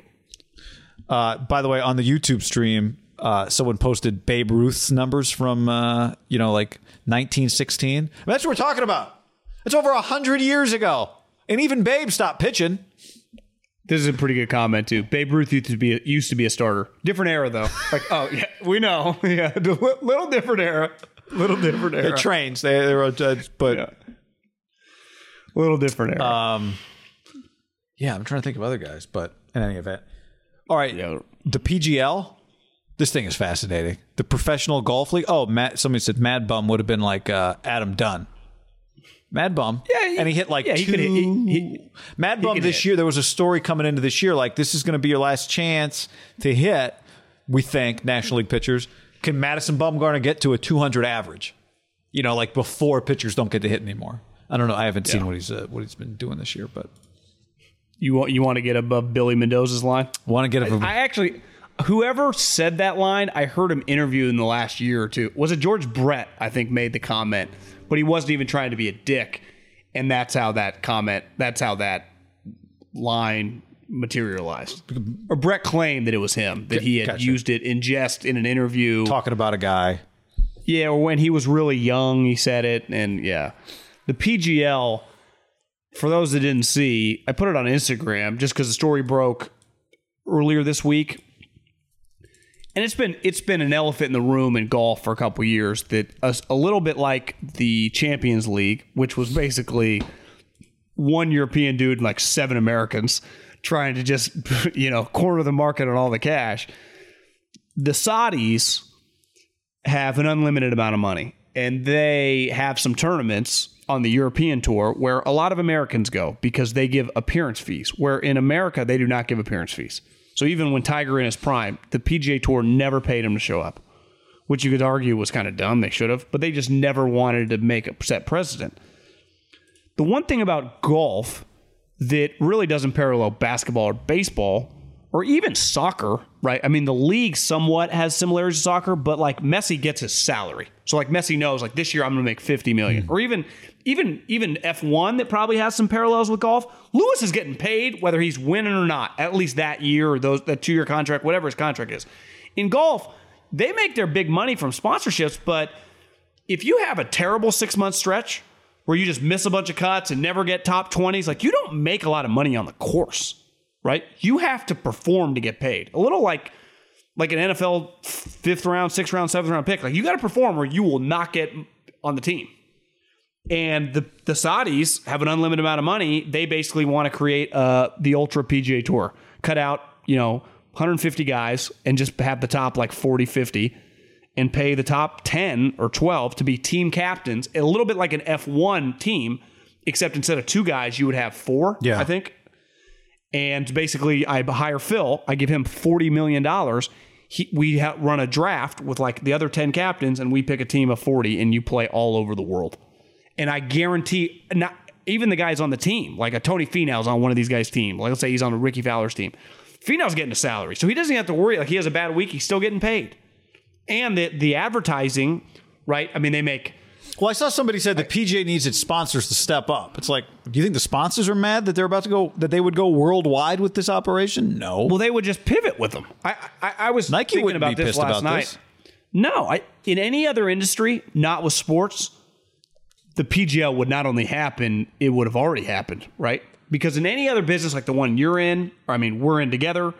[SPEAKER 3] By the way, on the YouTube stream, someone posted Babe Ruth's numbers from, like 1916. I mean, that's what we're talking about. It's over 100 years ago. And even Babe stopped pitching.
[SPEAKER 4] This is a pretty good comment, too. Babe Ruth used to be a starter. Different era, though. Like, oh, yeah, we know. Yeah, little different era.
[SPEAKER 3] They're trains. They're but...
[SPEAKER 4] Yeah. Little different era.
[SPEAKER 3] I'm trying to think of other guys, but in any event. All right, the PGL, this thing is fascinating. The Professional Golf League. Oh, somebody said Mad Bum would have been like Adam Dunn. Mad Bum. Yeah. And he hit like 2.
[SPEAKER 4] He could hit.
[SPEAKER 3] Mad Bum this year, there was a story coming into this year, like, this is going to be your last chance to hit, we think, National League pitchers. Can Madison Bumgarner get to a 200 average? Like before pitchers don't get to hit anymore. I don't know. I haven't seen what he's been doing this year, but...
[SPEAKER 4] You want to get above Billy Mendoza's line?
[SPEAKER 3] Want to get above...
[SPEAKER 4] I actually... Whoever said that line, I heard him interviewed in the last year or two. Was it George Brett, I think, made the comment? But he wasn't even trying to be a dick. And that's how that line materialized. Or Brett claimed that it was him, that he had used it in jest in an interview.
[SPEAKER 3] Talking about a guy.
[SPEAKER 4] Yeah, or when he was really young, he said it. And yeah. The PGL... For those that didn't see, I put it on Instagram just because the story broke earlier this week. And it's been an elephant in the room in golf for a couple years, that a little bit like the Champions League, which was basically one European dude and like 7 Americans trying to just, corner the market on all the cash. The Saudis have an unlimited amount of money, and they have some tournaments on the European tour where a lot of Americans go because they give appearance fees, where in America they do not give appearance fees. So even when Tiger in his prime, the PGA Tour never paid him to show up, which you could argue was kind of dumb. They should have, but they just never wanted to make a set precedent. The one thing about golf that really doesn't parallel basketball or baseball or even soccer, right? I mean, the league somewhat has similarities to soccer, but like Messi gets his salary. So like Messi knows like this year I'm going to make $50 million. Or even F1 that probably has some parallels with golf. Lewis is getting paid whether he's winning or not, at least that year or that 2-year contract, whatever his contract is. In golf, they make their big money from sponsorships, but if you have a terrible 6-month stretch where you just miss a bunch of cuts and never get top 20s, like you don't make a lot of money on the course, right? You have to perform to get paid. A little like an NFL 5th round, 6th round, 7th round pick. Like you got to perform or you will not get on the team. And the Saudis have an unlimited amount of money. They basically want to create the Ultra PGA Tour. Cut out, 150 guys and just have the top like 40, 50 and pay the top 10 or 12 to be team captains. A little bit like an F1 team, except instead of 2 guys, you would have 4, I think. And basically, I hire Phil. I give him $40 million. We run a draft with like the other 10 captains, and we pick a team of 40, and you play all over the world. And I guarantee, not even the guys on the team, like a Tony Finau's on one of these guys' team. Like let's say he's on Ricky Fowler's team. Finau's getting a salary, so he doesn't have to worry. Like he has a bad week, he's still getting paid. And the advertising, right? I mean, they make.
[SPEAKER 3] Well, I saw somebody said the PGA needs its sponsors to step up. It's like, do you think the sponsors are mad that they're about to go, that they would go worldwide with this operation? No.
[SPEAKER 4] Well, they would just pivot with them. I was
[SPEAKER 3] Nike
[SPEAKER 4] thinking
[SPEAKER 3] wouldn't
[SPEAKER 4] about
[SPEAKER 3] be
[SPEAKER 4] this
[SPEAKER 3] pissed
[SPEAKER 4] last
[SPEAKER 3] about
[SPEAKER 4] night.
[SPEAKER 3] this.
[SPEAKER 4] No, in any other industry, not with sports, the PGL would not only happen, it would have already happened, right? Because in any other business like the one you're in, or I mean, we're in together,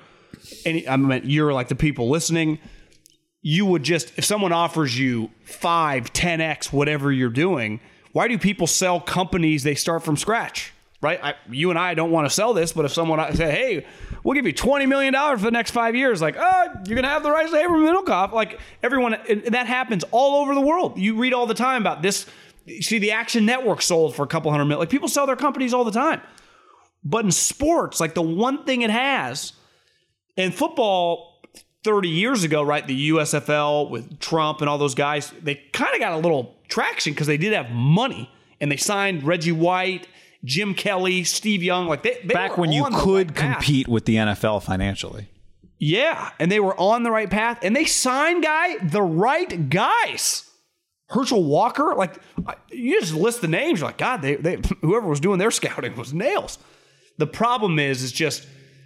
[SPEAKER 4] you're like the people listening, you would just, if someone offers you 5, 10x, whatever you're doing, why do people sell companies they start from scratch, right? You and I don't want to sell this, but if someone said, hey, we'll give you $20 million for the next 5 years, like, you're going to have the rights to Abraham Middlecoff. Like everyone, and that happens all over the world. You read all the time about this. You see the Action Network sold for a couple $100 million. Like people sell their companies all the time. But in sports, like the one thing it has, in football 30 years ago, right, the USFL with Trump and all those guys, they kind of got a little traction because they did have money. And they signed Reggie White, Jim Kelly, Steve Young. Like they
[SPEAKER 3] back
[SPEAKER 4] were
[SPEAKER 3] when you
[SPEAKER 4] on the
[SPEAKER 3] could
[SPEAKER 4] right path.
[SPEAKER 3] compete with the NFL financially.
[SPEAKER 4] Yeah, and they were on the right path. And they signed the right guys. Herschel Walker, like you just list the names, you're like, God, they whoever was doing their scouting was nails. The problem is just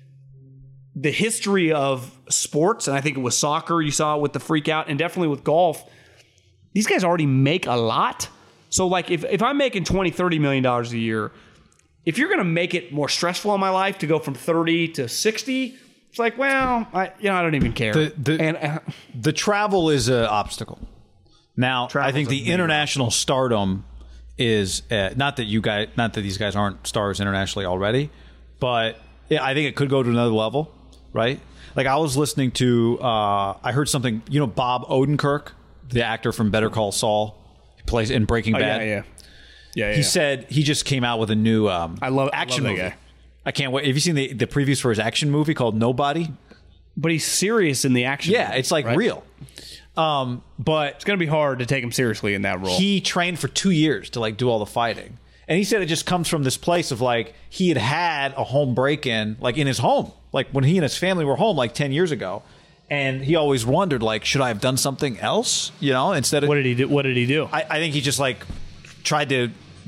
[SPEAKER 4] the history of sports, and I think it was soccer, you saw it with the freak out, and definitely with golf, these guys already make a lot. So like if I'm making $20, $30 million a year, if you're gonna make it more stressful in my life to go from 30 to 60, it's like, well, I don't even care.
[SPEAKER 3] The travel is an obstacle. Now, I think the international stardom is not that these guys aren't stars internationally already, but I think it could go to another level, right? Like I was listening to, I heard something. Bob Odenkirk, the actor from Better Call Saul, he plays in Breaking Bad. Yeah. He said he just came out with a new action movie. Guy. I can't wait. Have you seen the previews for his action movie called Nobody?
[SPEAKER 4] But he's serious in the action.
[SPEAKER 3] Yeah,
[SPEAKER 4] movie,
[SPEAKER 3] it's like
[SPEAKER 4] right?
[SPEAKER 3] real. But
[SPEAKER 4] it's going to be hard to take him seriously in that role.
[SPEAKER 3] He trained for 2 years to like do all the fighting. And he said it just comes from this place of like he had a home break-in like in his home, like when he and his family were home like 10 years ago. And he always wondered like, should I have done something else? Instead of
[SPEAKER 4] what did he do?
[SPEAKER 3] I think he just like tried to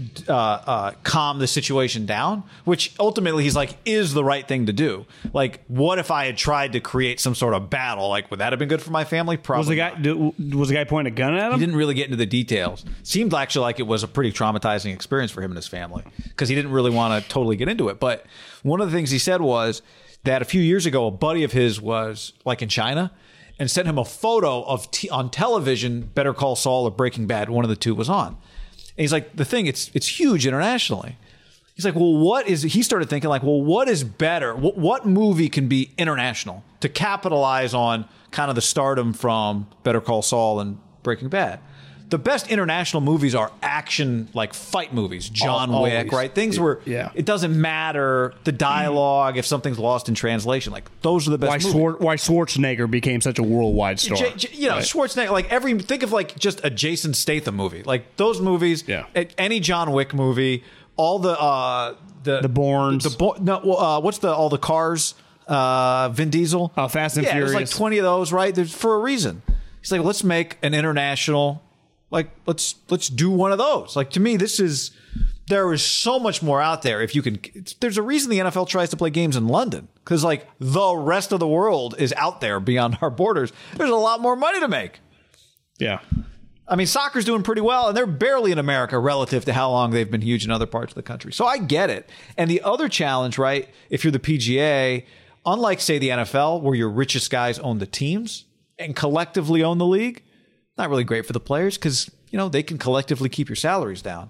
[SPEAKER 3] calm the situation down, which ultimately he's like is the right thing to do. Like, what if I had tried to create some sort of battle? Like, would that have been good for my family? Probably.
[SPEAKER 4] Was the guy pointing a gun at him?
[SPEAKER 3] He didn't really get into the details. Seemed actually like it was a pretty traumatizing experience for him and his family because he didn't really want to totally get into it. But one of the things he said was that a few years ago, a buddy of his was like in China and sent him a photo of on television, Better Call Saul or Breaking Bad. One of the two was on. And he's like, the thing, it's huge internationally. He's like, well, he started thinking like, well, what is better? What movie can be international to capitalize on kind of the stardom from Better Call Saul and Breaking Bad? the best international movies are action, like fight movies, John Wick,
[SPEAKER 4] Always.
[SPEAKER 3] right? Things where it doesn't matter the dialogue if something's lost in translation. Like those are the best movies.
[SPEAKER 4] Why Schwarzenegger became such a worldwide star.
[SPEAKER 3] Schwarzenegger, like think of like just a Jason Statham movie. Like those movies, any John Wick movie, all the
[SPEAKER 4] Bournes.
[SPEAKER 3] What's all the cars? Vin Diesel.
[SPEAKER 4] Oh, Fast and Furious.
[SPEAKER 3] There's like 20 of those, right? There's for a reason. He's like, let's make an international, like, let's do one of those. Like, to me, there is so much more out there. If you can, there's a reason the NFL tries to play games in London, because like the rest of the world is out there beyond our borders. There's a lot more money to make.
[SPEAKER 4] Yeah.
[SPEAKER 3] I mean, soccer's doing pretty well, and they're barely in America relative to how long they've been huge in other parts of the country. So I get it. And the other challenge, right, if you're the PGA, unlike, say, the NFL, where your richest guys own the teams and collectively own the league, not really great for the players because, they can collectively keep your salaries down.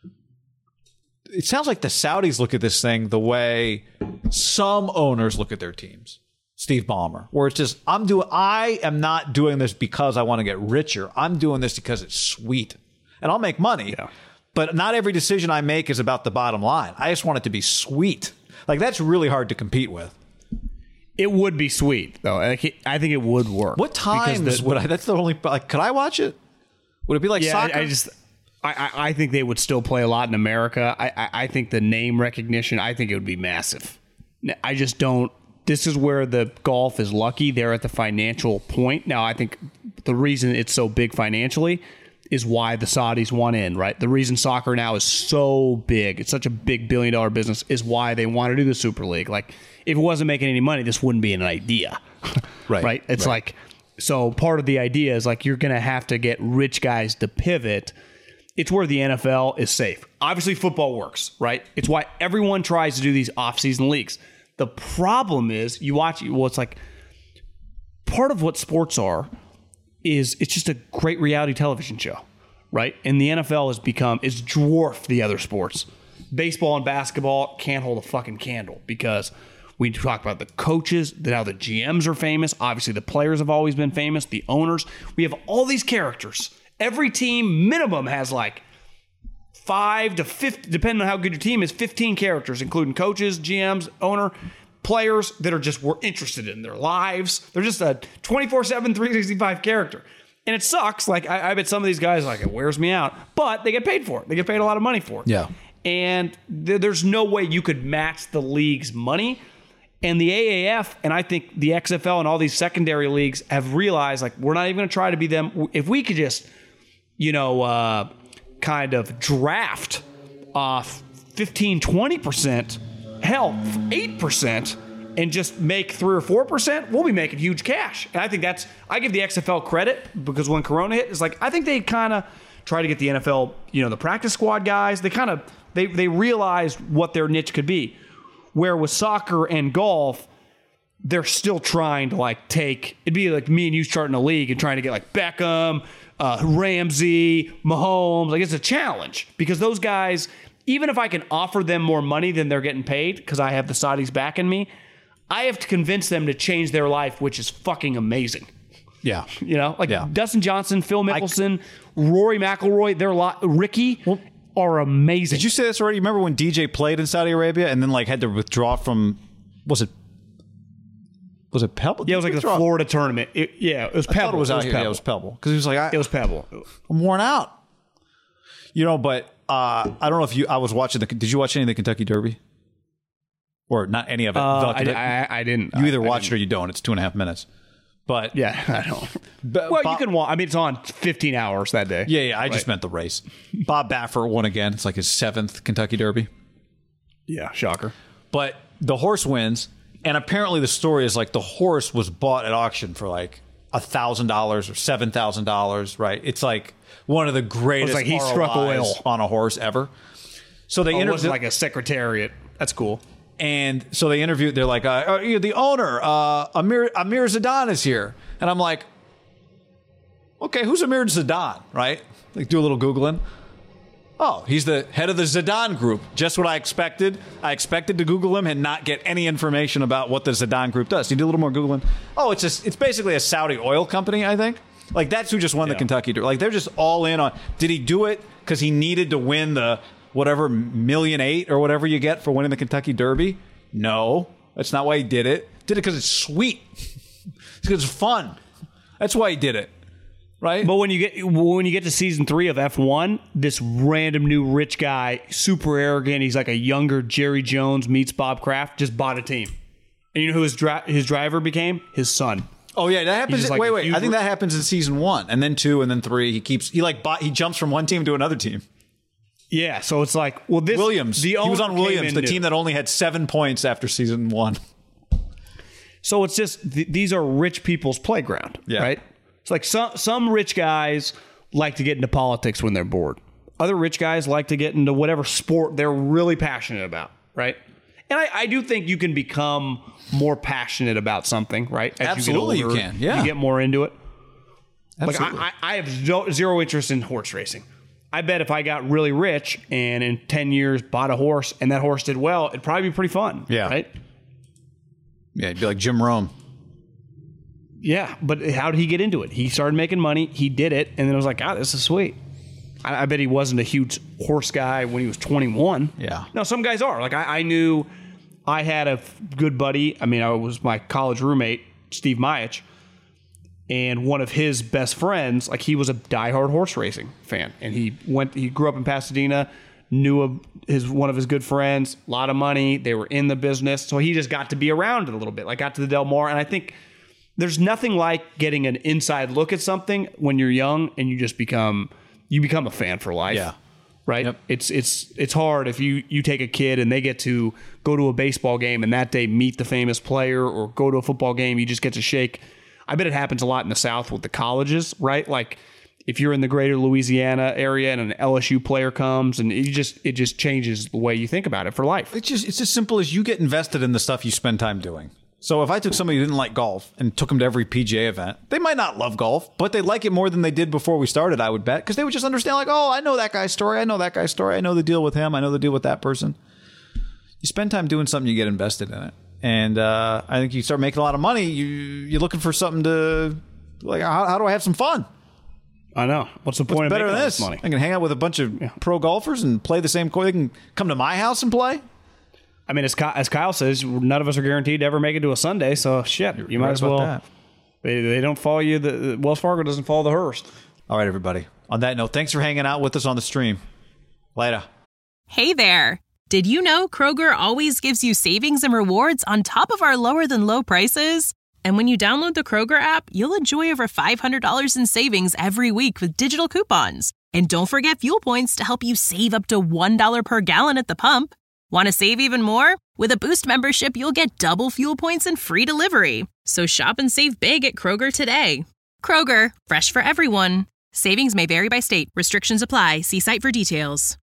[SPEAKER 3] It sounds like the Saudis look at this thing the way some owners look at their teams. Steve Ballmer, where it's just, I am not doing this because I want to get richer. I'm doing this because it's sweet. And I'll make money. Yeah. But not every decision I make is about the bottom line. I just want it to be sweet. Like, that's really hard to compete with.
[SPEAKER 4] It would be sweet, though. I think it would work.
[SPEAKER 3] What times would I? That's the only. Like, could I watch it? Would it be like soccer?
[SPEAKER 4] I think they would still play a lot in America. I think the name recognition, I think it would be massive. I just don't. This is where the golf is lucky. They're at the financial point. Now, I think the reason it's so big financially is why the Saudis want in, right? The reason soccer now is so big, it's such a big billion-dollar business, is why they want to do the Super League. Like, if it wasn't making any money, this wouldn't be an idea. Right? It's like, so part of the idea is like, you're going to have to get rich guys to pivot. It's where the NFL is safe. Obviously, football works, right? It's why everyone tries to do these off-season leagues. The problem is, it's like, part of what sports are is it's just a great reality television show, right? And the NFL it's dwarfed the other sports. Baseball and basketball can't hold a fucking candle because we talk about the coaches, now the GMs are famous. Obviously, the players have always been famous, the owners. We have all these characters. Every team minimum has like 5 to 50, depending on how good your team is, 15 characters, including coaches, GMs, owner, players that are just we're interested in their lives. They're just a 24/7, 365 character. And it sucks. Like, I bet some of these guys, like, it wears me out. But they get paid for it. They get paid a lot of money for it.
[SPEAKER 3] Yeah.
[SPEAKER 4] And there's no way you could match the league's money. And the AAF, and I think the XFL and all these secondary leagues have realized, like, we're not even going to try to be them. If we could just, kind of draft off 15, 20%, hell, 8%, and just make 3 or 4%, we'll be making huge cash. And I think I give the XFL credit because when Corona hit, it's like, I think they kind of try to get the NFL, the practice squad guys, they realized what their niche could be. Where with soccer and golf, they're still trying to it'd be like me and you starting a league and trying to get like Beckham, Ramsey, Mahomes. Like, it's a challenge because those guys, even if I can offer them more money than they're getting paid because I have the Saudis backing me, I have to convince them to change their life, which is fucking amazing.
[SPEAKER 3] Yeah.
[SPEAKER 4] Dustin Johnson, Phil Mickelson, Rory McIlroy, Ricky are amazing.
[SPEAKER 3] Did you say this already? Remember when DJ played in Saudi Arabia and then had to withdraw from, was it Pebble?
[SPEAKER 4] Yeah, it was like the Florida tournament. It was Pebble.
[SPEAKER 3] I thought it was out here. Yeah, it was Pebble. Because he was like,
[SPEAKER 4] it was Pebble.
[SPEAKER 3] I'm worn out. But I don't know if I was watching did you watch any of the Kentucky Derby? Or not any of it?
[SPEAKER 4] I didn't.
[SPEAKER 3] You either watch it or you don't. It's 2.5 minutes. But
[SPEAKER 4] yeah, I don't. You can watch. I mean, it's on 15 hours that day.
[SPEAKER 3] Yeah. I just meant the race. Bob Baffert won again. It's like his 7th Kentucky Derby.
[SPEAKER 4] Yeah, shocker.
[SPEAKER 3] But the horse wins, and apparently the story is like the horse was bought at auction for like $1,000 or $7,000. Right? It's like one of the greatest.
[SPEAKER 4] He struck oil
[SPEAKER 3] on a horse ever. So they
[SPEAKER 4] interviewed like a secretariat. That's cool.
[SPEAKER 3] And so they interviewed, they're like, the owner, Amir Zidane is here. And I'm like, okay, who's Amir Zidane, right? Like, do a little Googling. Oh, he's the head of the Zidane Group. Just what I expected. I expected to Google him and not get any information about what the Zidane Group does. You do a little more Googling. Oh, it's basically a Saudi oil company, I think. Like, that's who just won the Kentucky Derby. Like, they're just all in on, did he do it because he needed to win the whatever $1.8 million or whatever you get for winning the Kentucky Derby? No, that's not why he did it. Did it because it's sweet. It's because it's fun. That's why he did it. Right?
[SPEAKER 4] But when you get to season 3 of F1, this random new rich guy, super arrogant, he's like a younger Jerry Jones meets Bob Kraft, just bought a team. And you know who his driver became? His son.
[SPEAKER 3] Oh yeah, that happens.
[SPEAKER 4] Like
[SPEAKER 3] wait. I think that happens in season 1, and then 2, and then 3. He jumps from one team to another team.
[SPEAKER 4] Yeah, so it's like, well, this
[SPEAKER 3] Williams. He was on Williams, the team that only had 7 points after season 1.
[SPEAKER 4] So it's just these are rich people's playground, right? It's like some rich guys like to get into politics when they're bored. Other rich guys like to get into whatever sport they're really passionate about, right? And I do think you can become more passionate about something, right? As
[SPEAKER 3] Absolutely,
[SPEAKER 4] you get older,
[SPEAKER 3] you can. Yeah,
[SPEAKER 4] you get more into it.
[SPEAKER 3] Absolutely.
[SPEAKER 4] Like I have zero interest in horse racing. I bet if I got really rich and in 10 years bought a horse and that horse did well, it'd probably be pretty fun.
[SPEAKER 3] Yeah.
[SPEAKER 4] Right?
[SPEAKER 3] Yeah, it'd be like Jim Rome.
[SPEAKER 4] Yeah, but how did he get into it? He started making money, he did it, and then it was like, oh, this is sweet. I bet he wasn't a huge horse guy when he was 21.
[SPEAKER 3] Yeah.
[SPEAKER 4] No, some guys are. Like I knew I had a good buddy. I mean, I was my college roommate, Steve Maich, and one of his best friends, like he was a diehard horse racing fan. And he grew up in Pasadena, knew one of his good friends, a lot of money. They were in the business. So he just got to be around it a little bit, like got to the Del Mar. And I think there's nothing like getting an inside look at something when you're young and you become a fan for life.
[SPEAKER 3] Yeah.
[SPEAKER 4] Right?
[SPEAKER 3] Yep.
[SPEAKER 4] It's hard if you take a kid and they get to go to a baseball game and that day meet the famous player, or go to a football game, you just get to shake. I bet it happens a lot in the South with the colleges, right? Like if you're in the greater Louisiana area and an LSU player comes, and it just changes the way you think about it for life.
[SPEAKER 3] It's as simple as you get invested in the stuff you spend time doing. So if I took somebody who didn't like golf and took them to every PGA event, they might not love golf, but they like it more than they did before we started, I would bet, because they would just understand, like, oh, I know that guy's story. I know that guy's story. I know the deal with him. I know the deal with that person. You spend time doing something, you get invested in it. And I think you start making a lot of money, you're looking for something to, like, how do I have some fun?
[SPEAKER 4] I know. What's the point of
[SPEAKER 3] better
[SPEAKER 4] making
[SPEAKER 3] than
[SPEAKER 4] all
[SPEAKER 3] this?
[SPEAKER 4] money?
[SPEAKER 3] I can hang out with a bunch of pro golfers and play the same course. They can come to my house and play.
[SPEAKER 4] I mean, as Kyle says, none of us are guaranteed to ever make it to a Sunday, so shit, you might as well. They don't follow you. The Wells Fargo doesn't follow the Hearst.
[SPEAKER 3] All right, everybody. On that note, thanks for hanging out with us on the stream. Later.
[SPEAKER 2] Hey there. Did you know Kroger always gives you savings and rewards on top of our lower than low prices? And when you download the Kroger app, you'll enjoy over $500 in savings every week with digital coupons. And don't forget fuel points to help you save up to $1 per gallon at the pump. Want to save even more? With a Boost membership, you'll get double fuel points and free delivery. So shop and save big at Kroger today. Kroger, fresh for everyone. Savings may vary by state. Restrictions apply. See site for details.